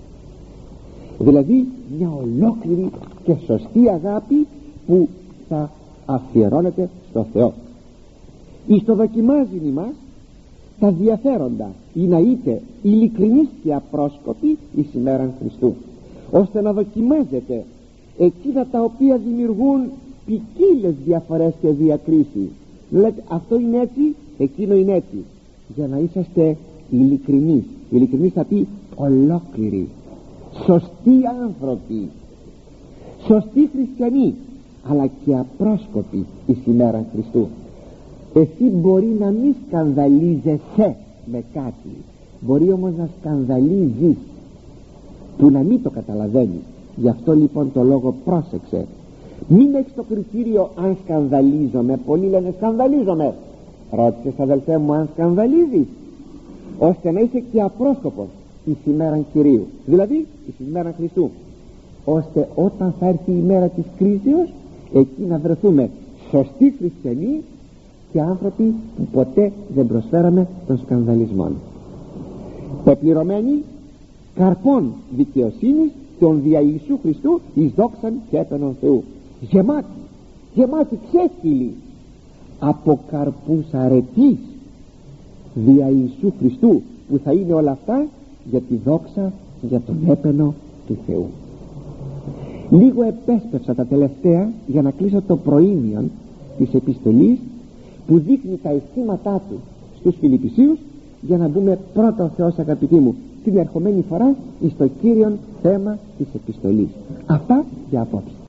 Δηλαδή μια ολόκληρη και σωστή αγάπη που θα αφιερώνεται στο Θεό. Εις το δοκιμάζει ημάς τα ενδιαφέροντα ή να είτε ειλικρινείς και απρόσκοποι εις ημέραν Χριστού, ώστε να δοκιμάζετε εκείνα τα οποία δημιουργούν ποικίλες διαφορές και διακρίσεις. Λέτε αυτό είναι έτσι, εκείνο είναι έτσι, για να είσαστε ειλικρινείς. Ειλικρινείς θα πει ολόκληροι, σωστοί άνθρωποι, σωστοί χριστιανοί, αλλά και απρόσκοποι εις ημέραν Χριστού. Εσύ μπορεί να μην σκανδαλίζεσαι με κάτι, μπορεί όμως να σκανδαλίζεις, που να μην το καταλαβαίνει. Γι' αυτό λοιπόν το λόγο πρόσεξε, μην έχεις το κριτήριο αν σκανδαλίζομαι. Πολλοί λένε σκανδαλίζομαι. Ρώτησες αδελφέ μου αν σκανδαλίζεις, ώστε να είσαι και απρόσκοπος εις ημέραν Κυρίου, δηλαδή εις ημέραν Χριστού, ώστε όταν θα έρθει η μέρα της κρίσεως, εκεί να βρεθούμε σωστοί χριστιανοί και άνθρωποι που ποτέ δεν προσφέραμε των σκανδαλισμών, πεπληρωμένοι καρπών δικαιοσύνης των δια Ιησού Χριστού εις δόξαν και έπαινον Θεού, γεμάτοι ξέσκυλοι από καρπούς αρετής δια Ιησού Χριστού, που θα είναι όλα αυτά για τη δόξα και για τον έπαινο του Θεού. Λίγο επέσπευσα τα τελευταία για να κλείσω το προήμιον της επιστολής που δείχνει τα αισθήματά του στους Φιλιππισίους, για να μπούμε πρώτα ο Θεός αγαπητοί μου την ερχομένη φορά εις το κύριον θέμα της επιστολής. Αυτά για απόψε.